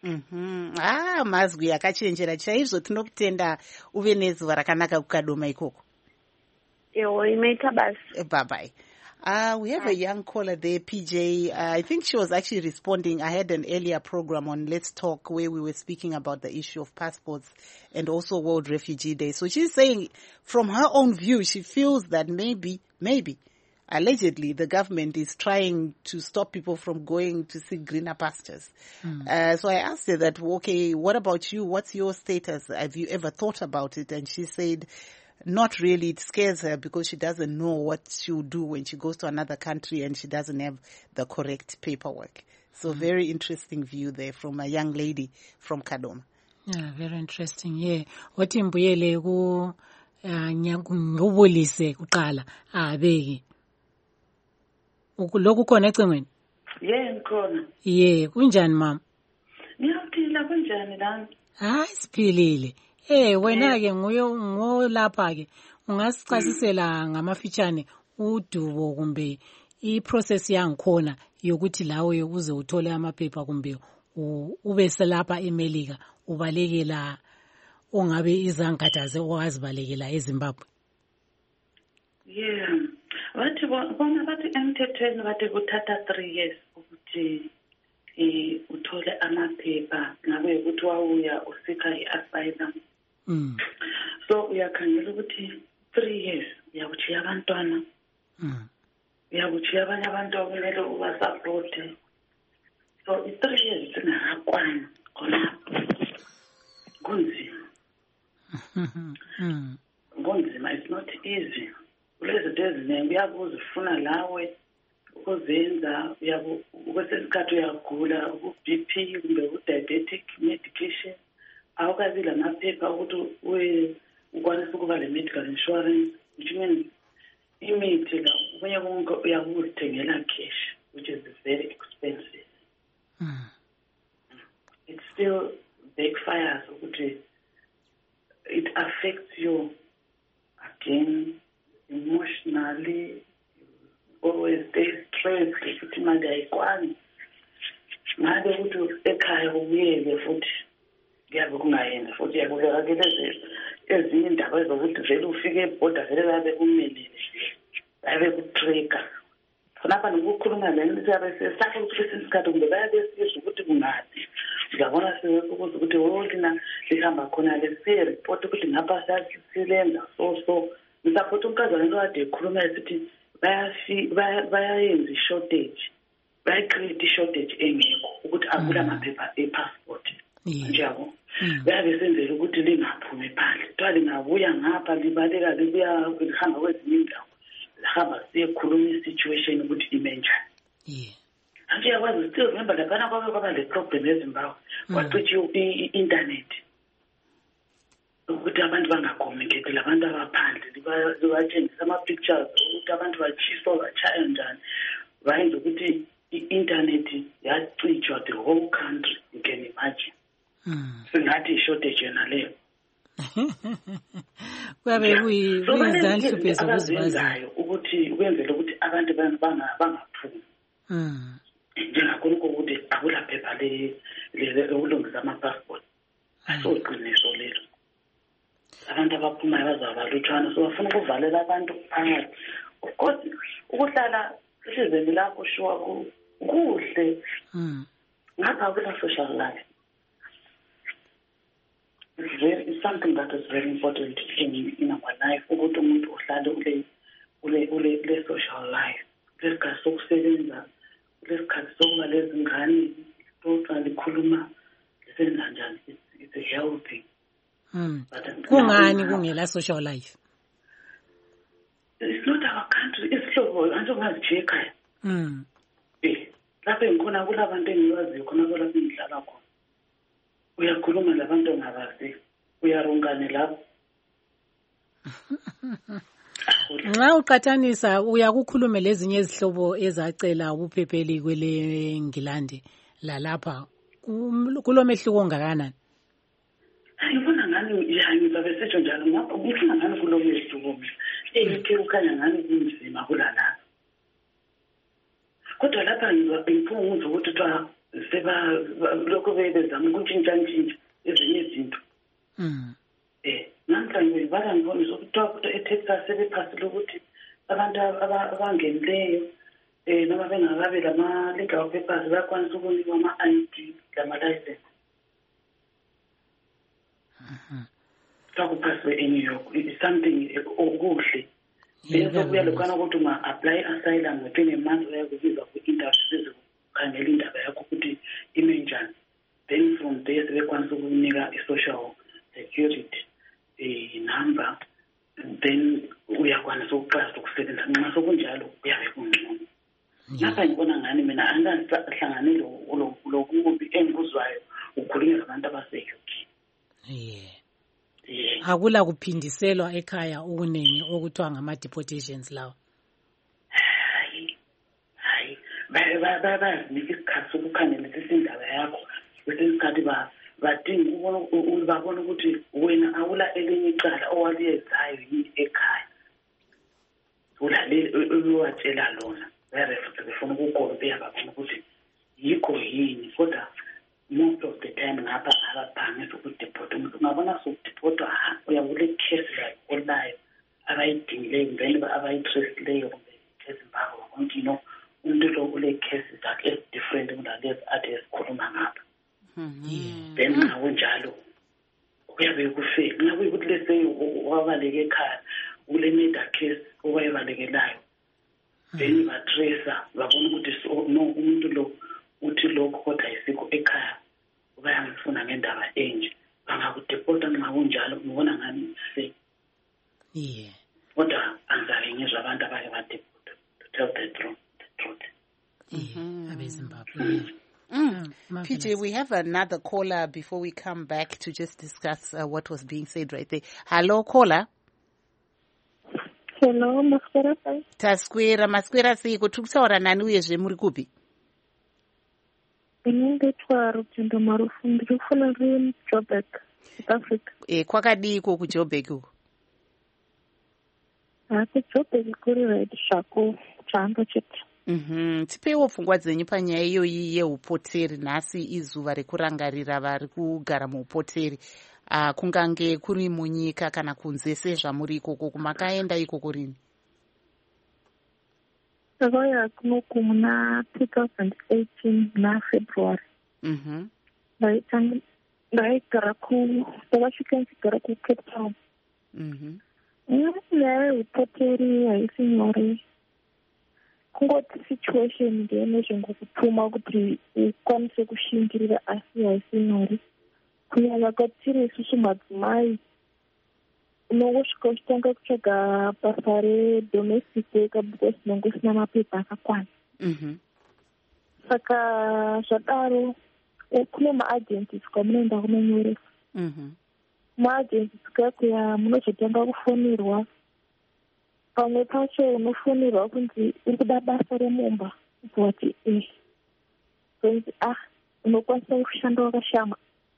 Mazwi akachenjera chaizvo. Tinokutenda, uve nezuva rakanaka kuKadoma ikoko. Ewo, imeita basi. Bye bye. We have a young caller there, PJ. I think she was actually responding. I had an earlier program on Let's Talk where we were speaking about the issue of passports and also World Refugee Day. So she's saying from her own view, she feels that maybe, allegedly, the government is trying to stop people from going to see greener pastures. So I asked her that, okay, what about you? What's your status? Have you ever thought about it? And she said, not really. It scares her because she doesn't know what she'll do when she goes to another country and she doesn't have the correct paperwork. So very interesting view there from a young lady from Kadoma. Yeah, very interesting. Yeah. Wathi mbuyele ku ngubulise kuqala abeki. Lokhu khona ecengweni? Ngikhona. Kunjani mama? Ngiyaphila, kunjani lana? Siphilile. Wena ke ngolapha ke ungasichasisela ngamafitshane udubo kumbe iprocess yangikhona yokuthi lawe uze uthole amaphepha kumbe ube selapha eMelika ubalekela ongabe izangathaze owazibalekela eZimbabwe? Bathi bona bathi emthethweni bathi kuthatha 3 years ukuthi uthole amaphepha ngabe ukuthi wawuya usika i-asylum. So uyakhangela ukuthi 3 years uyakuchiya abantwana, uyakuchiya abanye abantu okumele ubasapothe. So i-3 years singakwana khonapho kunzima. Kunzima, it's not easy. Kulezinto eziningi uyabuza ufuna lawe ukuzenza, kwesesikhathi uyagula uku-BP kumbe u-diabetic medication, awukabi lamaphepha ukuthi ukwanisa ukuba le-medical insurance, which means imithi la okunye konke uyakuzithengela cash, which is very expensive. It still backfires ukuthi it affects you again emotionally. Always stay stressed ukuthi manje ayikwani ngabe ukuthi ekhaya ubuyele futhi kuyabe kungayenza futhi yakubekakele ezinye indaba ezokuthi vele ufike ebhoda vele babe kumelile babe kutrigger khonapha nokukhuluma lento siyabe sesakhe ukuthi isikhathi kumbe bayabe sizwe ukuthi kungaphi. Ngiyabona sekukuza ukuthi lina lihamba khona lesiye report ukuthi ngapha sasilenza so ngisaphothi umkazana lo kade ekhuluma esithi bayayenza i-shortage, bayacreate i-shortage engekho ukuthi akula amaphepha e-passport njalo. Bayabe senzela ukuthi lingaphumi phandle, kuthiwa lingabuya ngapha libaleka lihamba kwezinye indawo, lihamba siyekhuluma i-situation ukuthi ime njani. Nje yakwazi still remember laphana kwaba le-problem eZimbabwe kwacithi i-internet ukuthi abantu bangakomeketi labantu abaphandle libatshengisa ama-pictures ukuthi abantu batshiswa batshaya njani, bayenza ukuthi i-internet yacitshwa the whole country. You can imagine. Singathi i-shortage yona leyo. Kuyabe kuyizanhluphe zokuzibazayo ukuthi ukwenzela ukuthi abantu bangaphumi. Njengakhona ukuthi akula phepha lokulungisa ama-passport. Asoqiniso lelo. Abantu abaphumayo bazabalutshwana, so bafuna ukuvalela abantu phakathi. Of course ukuhlala ehlizweni lakho shuwa kuhle ngapha kula social life. It's something that is very important in our life, ukuthi umuntu uhlale ule social life, lesikhathi sokusebenza, lesikhathi sokuba lezingane, xoxa likhuluma lisenza njani. It's a healthy. Kungani kungela social life? angizojika lapho engikhona kulabantu engiwaziyo khona lapho engihlala khona uyakhuluma labantu ongabaziyo uyarungane lapho nxa uqathanisa uyakukhulume lezinye izihlobo ezacela ubuphepheli kwele Ngilandi lalapha kulomehluko ongakanani? Ngibona ngani ngizabe setsho njalo ngapha ngifuna ngani kulomehluko engithe ukhanya ngani kunzima kulala kodwa lapha ngiphunga ukuthi seba lokho bezama ukutshintsha ezinye izinto namhlanje ngibona ukuthi eTexas sebephasile ukuthi abantu abangenileyo noma bengakabe lama-legal papers bayakwanisa ukunikwa ama-ID lama-license sakuphasiwe eNew York something okuhle sokuya lokhana ukuthi unga-apply asylum within a month uyakubizwa ku-interview bezokukhangela indaba yakho ukuthi ime njani then from there sebekwanisa ukunika i-social security number then uyakwanisa ukuqala ukusebenza nxa sokunjalo uyabe kungcono lapha ngibona ngani mina angahlangane lokubi engikuzwayo ukhulunywa labantu abase-UK akula kuphindiselwa ekhaya okuningi okuthiwa ngama-deportations lawa. Hayi bayazinika isikhathi sokukhangelisisa indaba yakho kwesinye isikhathi babona ukuthi wena awula elinye icala owaliyezayo yini ekhaya ulale uyowatshela lona futhi befuna ukukompea babona ukuthi yikho yini kodwa most of the time ngapha abaphangisa ukudepota umuntu ungabona sokudepotwa uyakule case olayo abayidingileyo then abayitrestileyo kumbe case mpaka konke umuntu lo ule cases zakhe different kunalezi ade esikhuluma ngapha then nawo njalo kuyabe kufeli ngabe ukuthi lese wabaleke ekhaya ule murder case owayebalekelayo then batracer babona ukuthi umuntu lo uthi lokho kodwa isikho ekhaya bayangifuna ngendaba enje bangakudepota nxa kunjalo ngibona ngani safe kodwa angizabe ngizwa abantu abake badepota to tell the truth abezimbabwe. PJ, we have another caller before we come back to just discuss what was being said right there. Hello, caller. Hello, Masquera. Masquera siko tukutaura nani uyezve muri kupi? Ndinondetwa Rutendo Marufu ndikufuna ri Joburg, South Africa. Kwakadii ko ku Joburg uko? Joburg kuri right shako chamba chete. Tipewo pfungwa dzenyu panyaya iyoyi yeupoteri nhasi izuva rekurangarira vari kugara muupoteri kungange kuri munyika kana kunze sezvamuri ikoko kumakaenda ikoko rini? Takauya kunoku muna 2018 na February. Ndakasvika ndichigara kuCape Town. Nyaya yeupoteri haisi nyore. Kungoti situation ndiyene zvengokutuma kuti ukwanise kushingirira asi haisi nyore. Kunyanya kwatiri isusu madzimai unongosvika uchitanga kutsvaga basa redomestic worker because unenge usina mapepa akakwana. Saka zvadaro kune maagencies kwamunoenda kunonyoresa. Maagencies kakuya munozotanga kufonirwa. Pamwe pacho unofonirwa kunzi uri kuda basa remumba kuti kunzi unokwanisa kushanda wakashama.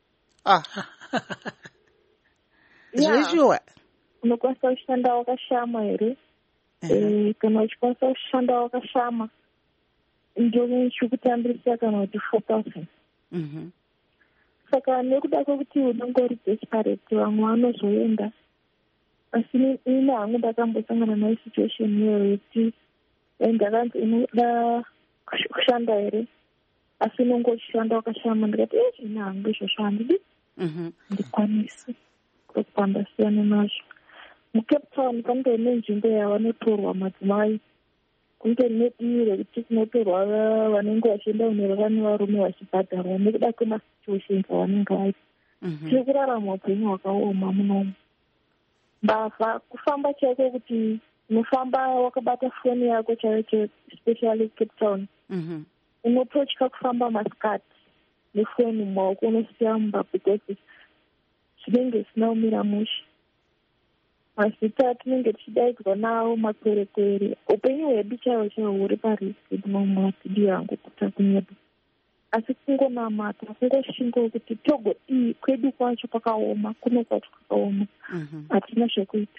Zveshuwa unokwanisa kushanda wakashama here kana uchikwanisa kushanda wakashama ndio chikutambirisa kana kuti 4,000. Saka nekuda kwekuti unenge uri desperate vamwe vanozoenda asi ine hangu ndakambosangana nayo situation iyoyo yekuti ndakanzi inoda kushanda here asi unenge uchishanda wakashama ndikati zvine hangu izvozvo handidi ndikwanisi kupambasiyana nazvo. MuCape Town pange nenzvimbo yavanotorwa madzimai kunge nedivi rekuti kunotorwa vanenge vachienda kunoreva nevarume vachibhadharwa nekuda kwemasituations avanenge vaita. Tiri kurarama upenyu hwakaoma munomu. Mbavha kufamba chaiko kuti unofamba wakabata foni yako chaicho, especially Cape Town. Unototya kufamba masikati nefoni mumaoko, unosiya mumba because zvinenge zvisina kumira mushe. Mazita atinenge tichidaidzwa nawo makwerekwere, upenyu hwedu chaiwo chaiwo huri pariski mumavhidhiyo yangu kuta kunyepa. Asi kungonamata, kungoshingo kuti Togo iyi kwedu kwacho kwakaoma, kuno kwacho kwakaoma, hatina zvekuita.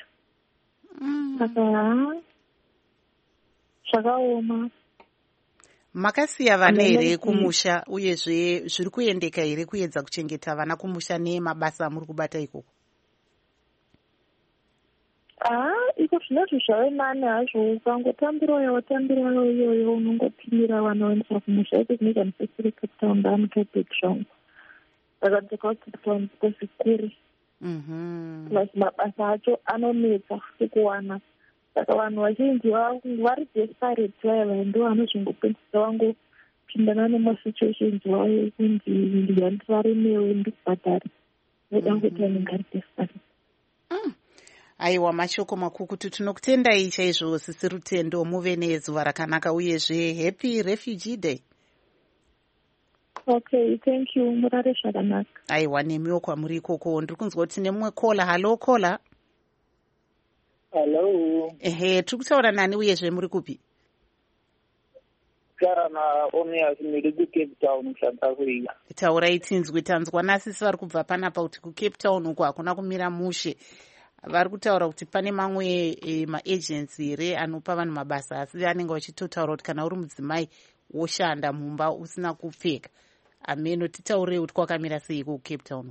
Saka zvakaoma. Makasiya vana here kumusha, uyezve zviri kuendeka here kuedza kuchengeta vana kumusha nemabasa muri kubata ikoko? Iko zvinoti zvave nani hazvo, ukangotambirayo iyoyo unongopimira vana vaendesa kumusha. Iko zvinoita musesiri Cape Town ndaanikaibheki zvangu. Ndakadzoka kuCape Town because kuri. Plus mabasa acho anonetsa sekuwana. Saka vanhu vazhinji vari desperate vaya ndo vanozvingopedzisa vangopindana nemasituations vayo kunzi ndiyandivaremewo ndikubhadhari. Ndodangoita nengari desperate. Aiwa, mashoko makukutu. Tinokutendai chaizvo Sisi Rutendo, muve nezuva rakanaka uyezve happy refugee day. Okay, thank you. Murare zvakanaka. Aiwa, nemiwo kwamuri ikoko. Ndiri kunzwa kuti nemumwe kola. Halo kola. Hello. Ehe, tiri kutaura nani uyezve muri kupi? Karana Onias ndiri kuCape Town South Africa. Taurai tinzwi. Tanzwa nasisi vari kubva panapa kuti kuCape Town uko hakuna kumira mushe. Vari kutaura kuti pane mamwe maagency here anopa vanhu mabasa, asi vanenge vachitotaura kuti kana uri mudzimai woshanda mumba usina kupfeka. Ameno, titaurei kuti kwakamira sei kuCape Town?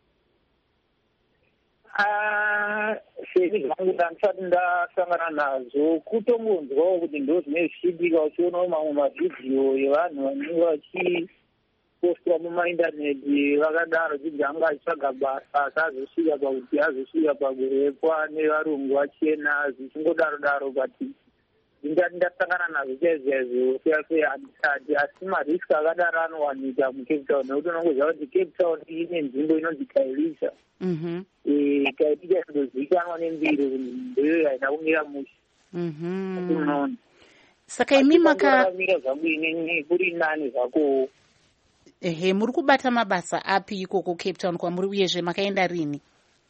Sezvi zvangu ndandisati ndasangana nazvo, kutongonzwawo kuti ndo zvine zvichiitika, uchionawo mamwe mavhidhiyo evanhu vanenge vachipostwa mumaindaneti vakadaro kuti anga achitsvaga basa asi azosvika pakuti azosvika pakurekwa nevarungu vachena zvichingodaro-daro. But ndingati ndasangana nazvo chaizvo handisati, asi mariski akadaro anowanika muCape Town nekuti unongoziva kuti Cape Town ine nzvimbo inonzi Kailisa. Kailisa inozivikanwa nembiri ndoyo haina kumira mushe. Unoona, saka imi makamira zvangu inini kuri nani zvakowo. Ehe, muri kubata mabasa api ikoko Cape Town kwamuri, uyezve makaenda rini?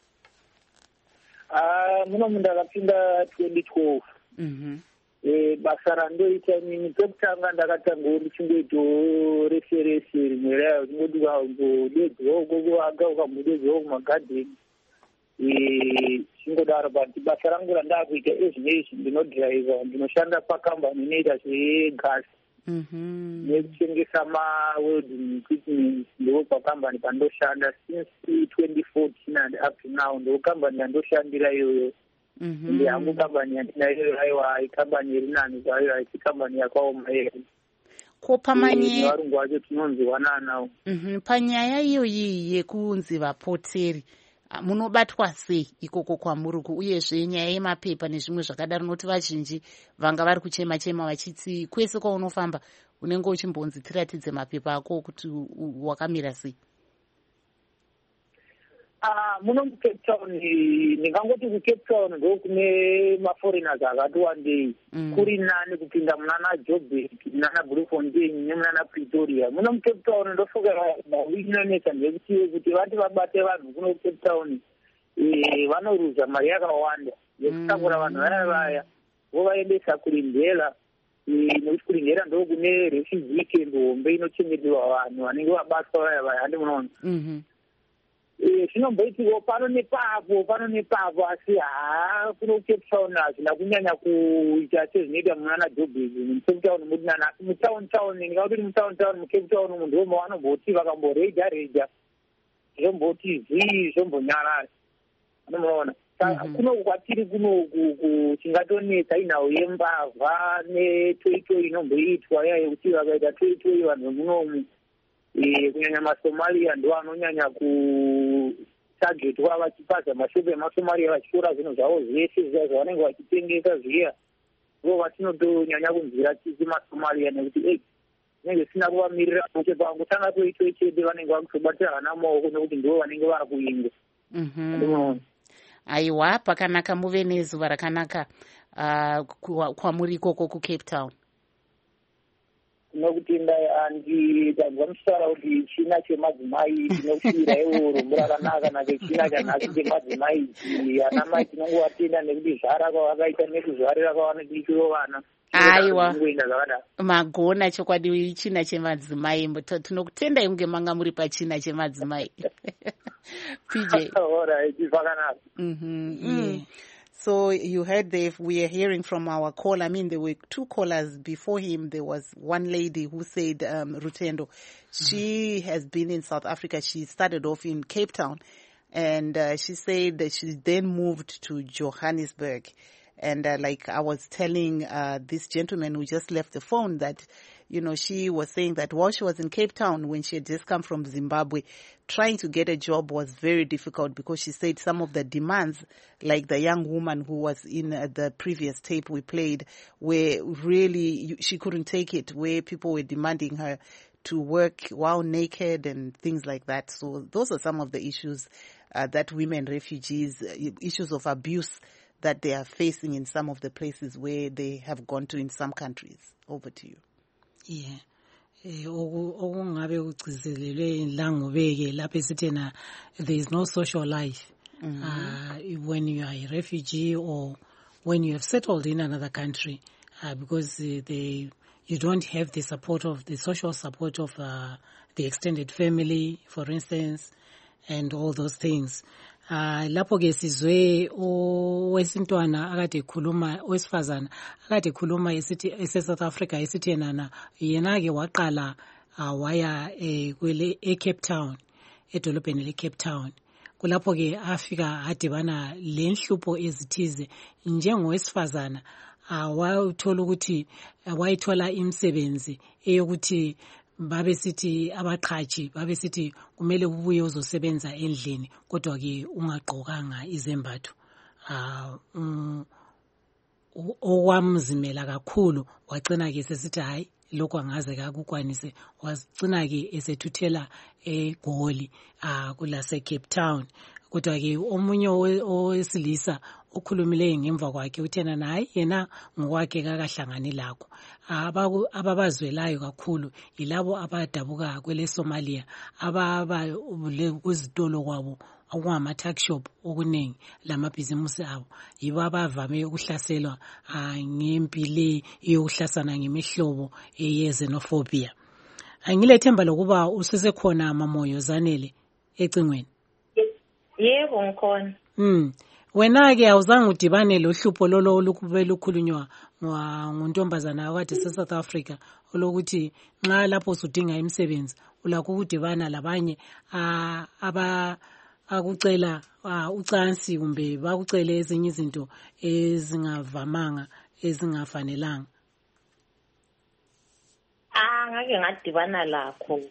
Muno ndakapinda 2012. Basa randoita inini pekutanga ndakatangawo ndichingoitawo referesi rimwe rayo tingoti ukambodedzwa ukoko anga ukambodedzwa kumagadheni chingodaro. But basa rangu randakuita ezvinezvi ndinodhiraivha, ndinoshanda pakambani inoita zvegasi nekutengesa mawelding equipment. Ndo pakambani pandoshanda since 2014 and up to now. Ndo kambani yandoshandira iyoyo. Yangu kambani yandinayo aiwa ikambani iri nani zvayo, haisi kambani yakaoma here. Ko pamanye varungu vacho tinonziwana nawo. Panyaya iyoyi yekunzi vapoteri munobatwa sei ikoko kwamuruku, uyezve nyaya yemapepa nezvimwe zvakadaro? Noti vazhinji vanga vari kuchema-chema vachiti kwese kwaunofamba unenge uchimbonzi tiratidze mapepa ako kuti wakamira sei. Muno muCape Town ndingangoti kuCape Town ndo kune maforeigners akati wandei, kuri nani kupinda munana Joburg, munana Bloemfontein nemunana Pretoria. Muno muCape Town ndofunga inonetsa ndekuti vati vabate vanhu kuno kuCape Town vanoruza mari yakawanda yekutakura vanhu vaya vovaendesa kuRindela, nekuti kuRindela ndo kune refugee camp hombe inochengeterwa vanhu vanenge vabatwa vaya handi munoona. Zvinomboitiko pano nepapo asi kuno kuCape Town hazvina kunyanya kuita sezvinoita munana Joburg muCape Town mutinana. Asi mutown ndingauti mutown muCape Town munhu ndomwe vanomboti vakamboreja zvomboti zii zvombonyarara, anomuona. Kuno kwatiri kunoku chingatonetsa inhau yembavha netoitoi inomboitwa iya yekuti vakaita toitoi vanhu vemunomu kunyanya maSomalia ndo anonyanya kutagetwa vachipaza mashopu emaSomalia vachitora zvinhu zvavo zvese zviya zvavanenge vachitengesa zviya, vo vatinotonyanya kunzwira tisi maSomalia nekuti zvinenge zvisina kuvamirira kuti pangotanga toitoi chete vanenge vakutobatira vana maoko nekuti ndo vanenge vaakuinga. Aiwa, pakanaka, muve nezuva rakanaka. kwamuri ikoko kuCape Town? Nokuti ndangwa musara kuti china chemadzimai chinokushira iwo rumbu rakanaka nake china chanhasi chemadzimai ana mai tinongovatenda nekuti zvara kwavakaita nekuzvarira kwavanodikiwo vana. Aiwa magona chokwadi china chemadzimai tinokutendai munge manga muri pachina chemadzimai. PJ. So you heard we are hearing from our call. I mean, there were two callers before him. There was one lady who said, Rutendo, she has been in South Africa. She started off in Cape Town, and she said that she then moved to Johannesburg. And like I was telling this gentleman who just left the phone that, you know, she was saying that while she was in Cape Town, when she had just come from Zimbabwe, trying to get a job was very difficult because she said some of the demands, like the young woman who was in the previous tape we played, where really she couldn't take it, where people were demanding her to work while naked and things like that. So those are some of the issues that women refugees, issues of abuse that they are facing in some of the places where they have gone to in some countries. Over to you. Yeah. Okungabe kugcizelelwe langobeke lapho esithena there is no social life when you are a refugee or when you have settled in another country because you don't have the support of the social support of the extended family, for instance, and all those things. Lapho ke sizwe owesintwana akade ekhuluma owesifazana akade ekhuluma South Africa esithi yena ke waqala waya kwele eCape Town edolobheni leCape Town kulapho ke afika adibana lenhlupho ezithize njengowesifazana wayithola ukuthi wayithola imisebenzi eyokuthi babe sithi abaqhaji babe sithi kumele ubuye uzosebenza endlini kodwa ke ungaqokanga izembatho owamzimela kakhulu wagcina ke sesithi hayi lokho angaze kakukwanise wagcina ke esethuthela eGoli kulase Cape Town kodwa ke omunye owesilisa okhulumileyo ngemva kwakhe uthena naye yena ngokwakhe kakahlangani lakho ababazwelayo kakhulu yilabo abadabuka kwele Somalia kuzitolo kwabo okungama tuck shop okuningi lamabhizimusi abo yibo abavame ukuhlaselwa ngempilo yokuhlasana ngemihlobo yezenophobia. Angilethemba lokuba usesekhona Mamoyo Zanele ecingweni. Yebo ngikhona. Wena ke awuzange udibane lohlupho lolo olukube lukhulunywa ngontombazana wakade South Africa olokuthi nxa lapho usudinga imisebenzi ulakho ukudibana labanye akucela ucansi kumbe bakucele ezinye izinto ezingavamanga ezingafanelanga? Ngake ngadibana lakho.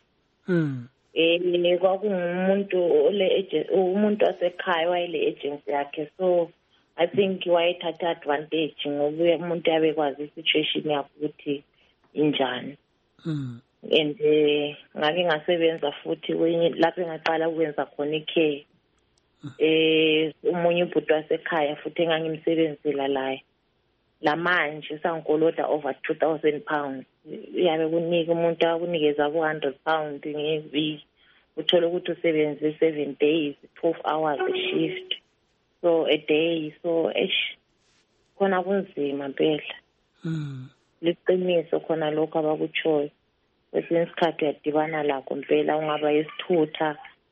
Kwakungumuntu umuntu wasekhaya wayele agency yakhe, so I think wayethatha advantage ngoba umuntu yabekwazi situation yakhe ukuthi injani. And ngake ngasebenza futhi lapho engaqala ukwenza khona ikhe umunye ubhuti wasekhaya futhi engangimsebenzela la manje sangikoloda over 2,000 pounds. Yabe kunika umuntu akunikeza 100 pounds ngeviki, uthola ukuthi usebenze 7 days 12 hours a shift, so a day, so khona kunzima impela. Liqiniso khona lokho abakutshoyo. Kwesinye isikhathi uyadibana lakho impela ungaba isithutha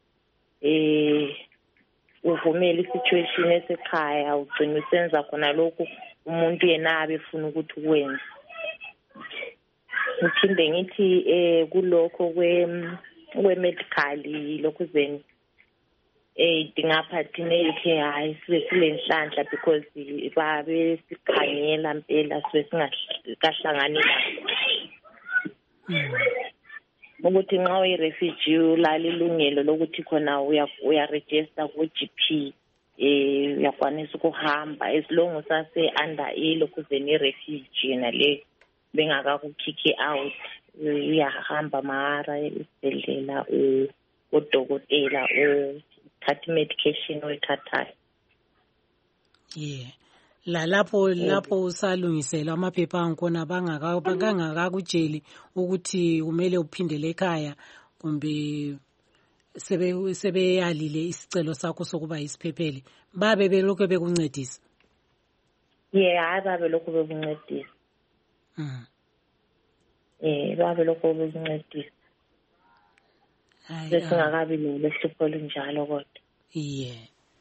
uvumela isituation esekhaya ugcina usenza khona lokho umuntu yena abefuna ukuthi ukwenze. Ngithinde ngithi kulokho kwe-medical lokhu zeni dingaphathine ikhe hayi sibe silenhlanhla because babe sikhangela impela sibe singakahlangani lakho. Ukuthi nxa uyi-refugee ulala ilungelo lokuthi khona uya-register ku-GP uyakwanisa ukuhamba as long usase under lokhu zeni refugee nale bengakakukhikhi out uyahamba mahara esibhedlela udokotela uthatha medication oyithathayo. Yeah, lapho usalungiselwa amaphepha angikhona bangakakutsheli ukuthi kumele uphindele ekhaya kumbe sebeyalile isicelo sakho sokuba isiphepheli babe belokhu bekuncedisa. Hayi babe lokhu bekuncedisa. Babe lokhu bekuncedisa. Besingakabi lehlupho linjalo kodwa.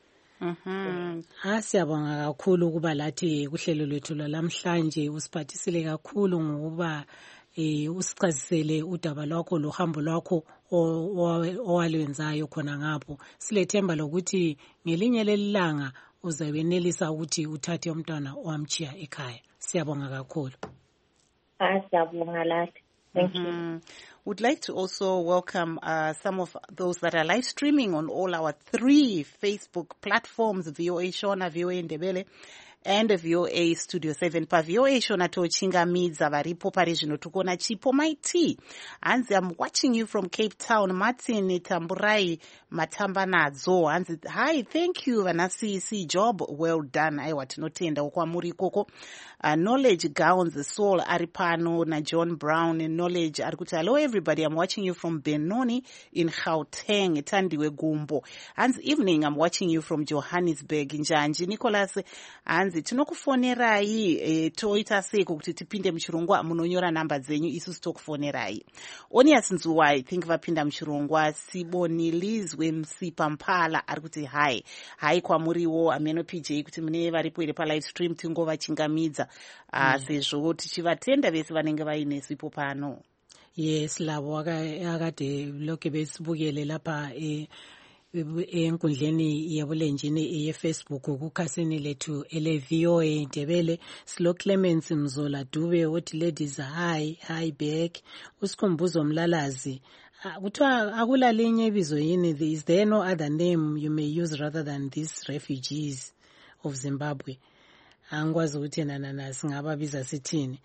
Siyabonga kakhulu ukuba lathi kuhlelo lwethu lwalamhlanje usiphathisile kakhulu ngokuba usichazisele udaba lwakho lohambo lwakho owalwenzayo khona ngapho. Silethemba lokuthi ngelinye lelilanga uzabenelisa ukuthi uthathe umntwana owamchiya ekhaya. Siyabonga kakhulu. Siyabonga lathi. Thank you. Would like to also welcome some of those that are live streaming on all our 3 Facebook platforms, VOA Shona, VOA Ndebele, and VOA Studio 7. Pa VOA Shona tochinga midza varipo parezvino tukona chipo maiti. Hanzi, I'm watching you from Cape Town. Martin Tamburai Matamba nadzo. Hanzi, hi, thank you. Vanasi job well done. Aiwa tinotenda okwamuri koko. Knowledge Gowns Soul Aripano na John Brown in Knowledge arikuti hello everybody, I'm watching you from Benoni in Gauteng Tandiwe Gumbo. Hanzi, evening, I'm watching you from Johannesburg Njanji. Nicholas Hanzi, tinokufonerai toita seko kuti tipinde muchirongwa munonyora namba dzenyu isusu tokufonerai. Onias Nzuwa, I think vapinda muchirongwa. Sibonilizwe Msipa Mpala arikuti hi kwamuriwo ameno PJ kuti mune varipo ire pa live stream tingova chingamidza sezvo tichivatenda vese vanenge vaine sipo pano. Yes, lavo akade lokho besibukele lapha enkundleni yabulenjini ye-Facebook kukhasini lethu ele VOA Ndebele. Silo Clemens Mzola Dube othi ladies hi back. Usikhumbuzo Mlalazi kuthiwa akula linye ibizo yini, is there no other name you may use rather than these refugees of Zimbabwe? Angikwazi ukuthi nana singababiza sithini.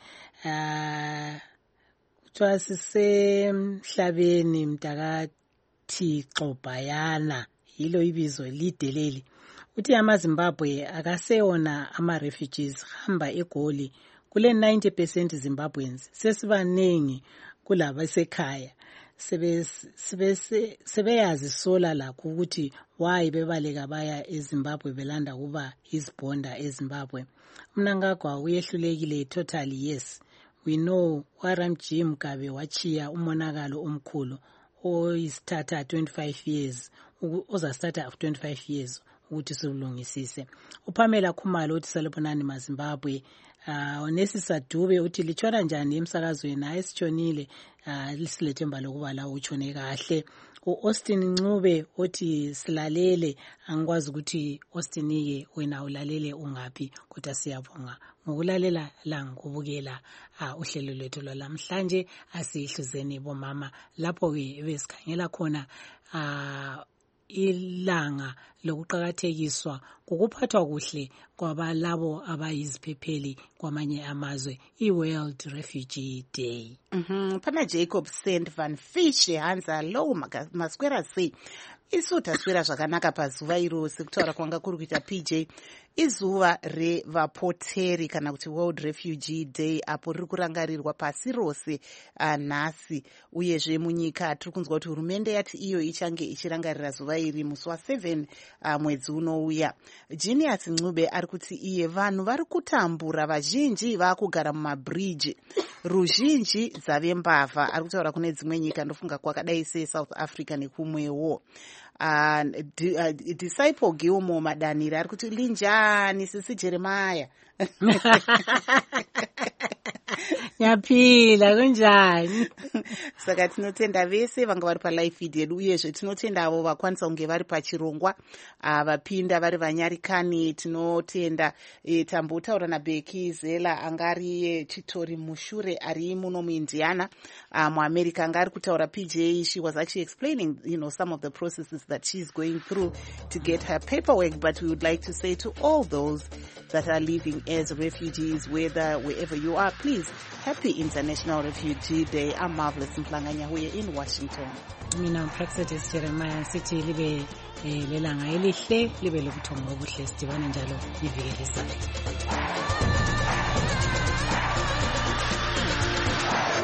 Kuthiwa sisemhlabeni mtakaThixo Bhayana, yilo ibizo lideleli. Uthi amaZimbabwe akaseyona ama-refugees, hamba eGoli. Kule 90% Zimbabweans sesibaningi kulaba esekhaya. Sebeyazi sola lakho ukuthi why bebaleka baya eZimbabwe belanda kuba isibonda eZimbabwe. Mnangagwa uyehlulekile totally. Yes, we know Waramji Mugabe wachiya umonakalo omkhulu oyisithatha 25 years ozasithatha after 25 years ukuthi silungisise. uPamela Khumalo uthi salibonani maZimbabwe. Onesisa Dube uthi litshona njani emsakazweni? Hayi sitshonile, lisilethemba lokuba la utshone kahle. Austin Ncube uthi silalele. Angikwazi ukuthi Austin-ke wena ulalele ungaphi, kodwa siyabonga ngokulalela la ngokubukela uhlelo lwethu lwalamhlanje. Asihluzeni bomama lapho ke besikhangela khona ilanga lokuqhakathekiswa kokuphathwa kuhle kwabalabo abayiziphepheli kwamanye amazwe, i-World Refugee Day. Pana Jacob Sand Van Fish hanza lo maswera sei isuta swera zvakanaka pazuva iro sekutaura kwanga kuri kuita PJ izuva revapoteri kana kuti World Refugee Day apo riri kurangarirwa pasi rose nhasi. Uyezve munyika tiri kunzwa kuti hurumende yati iyo ichange ichirangarira zuva iri musi wa7 mwedzi unouya. Genius Ncube ari kuti iye vanhu vari kutambura, vazhinji vaakugara mumabridge, ruzhinji dzave mbavha. Ari kutaura kune dzimwe nyika ndofunga kwakadai seSouth Africa nekumwewo. Disciple Gilmore Madanira ari kuti linjani sisi Jeremiah. Yaphila kunjani? Saka tinotenda vese vanga vari palive feed yedu, uyezve tinotenda avo vakwanisa kunge vari pachirongwa vapinda vari vanyarikani. Tinotenda tambotaura naBeki Zela angari Chitori mushure ari muno muIndiana muAmerica, angari kutaura PJ. She was actually explaining some of the processes that she's going through to get her paperwork. But we would like to say to all those that are living as refugees, wherever you are. Please, happy International Refugee Day. I'm Marvelous Mhlanga-Nyahuye in Washington. Mina Praxedes Jeremiah sithi libe lelanga elihle libe lobuthongo obuhle sidibane njalo iviki elizayo.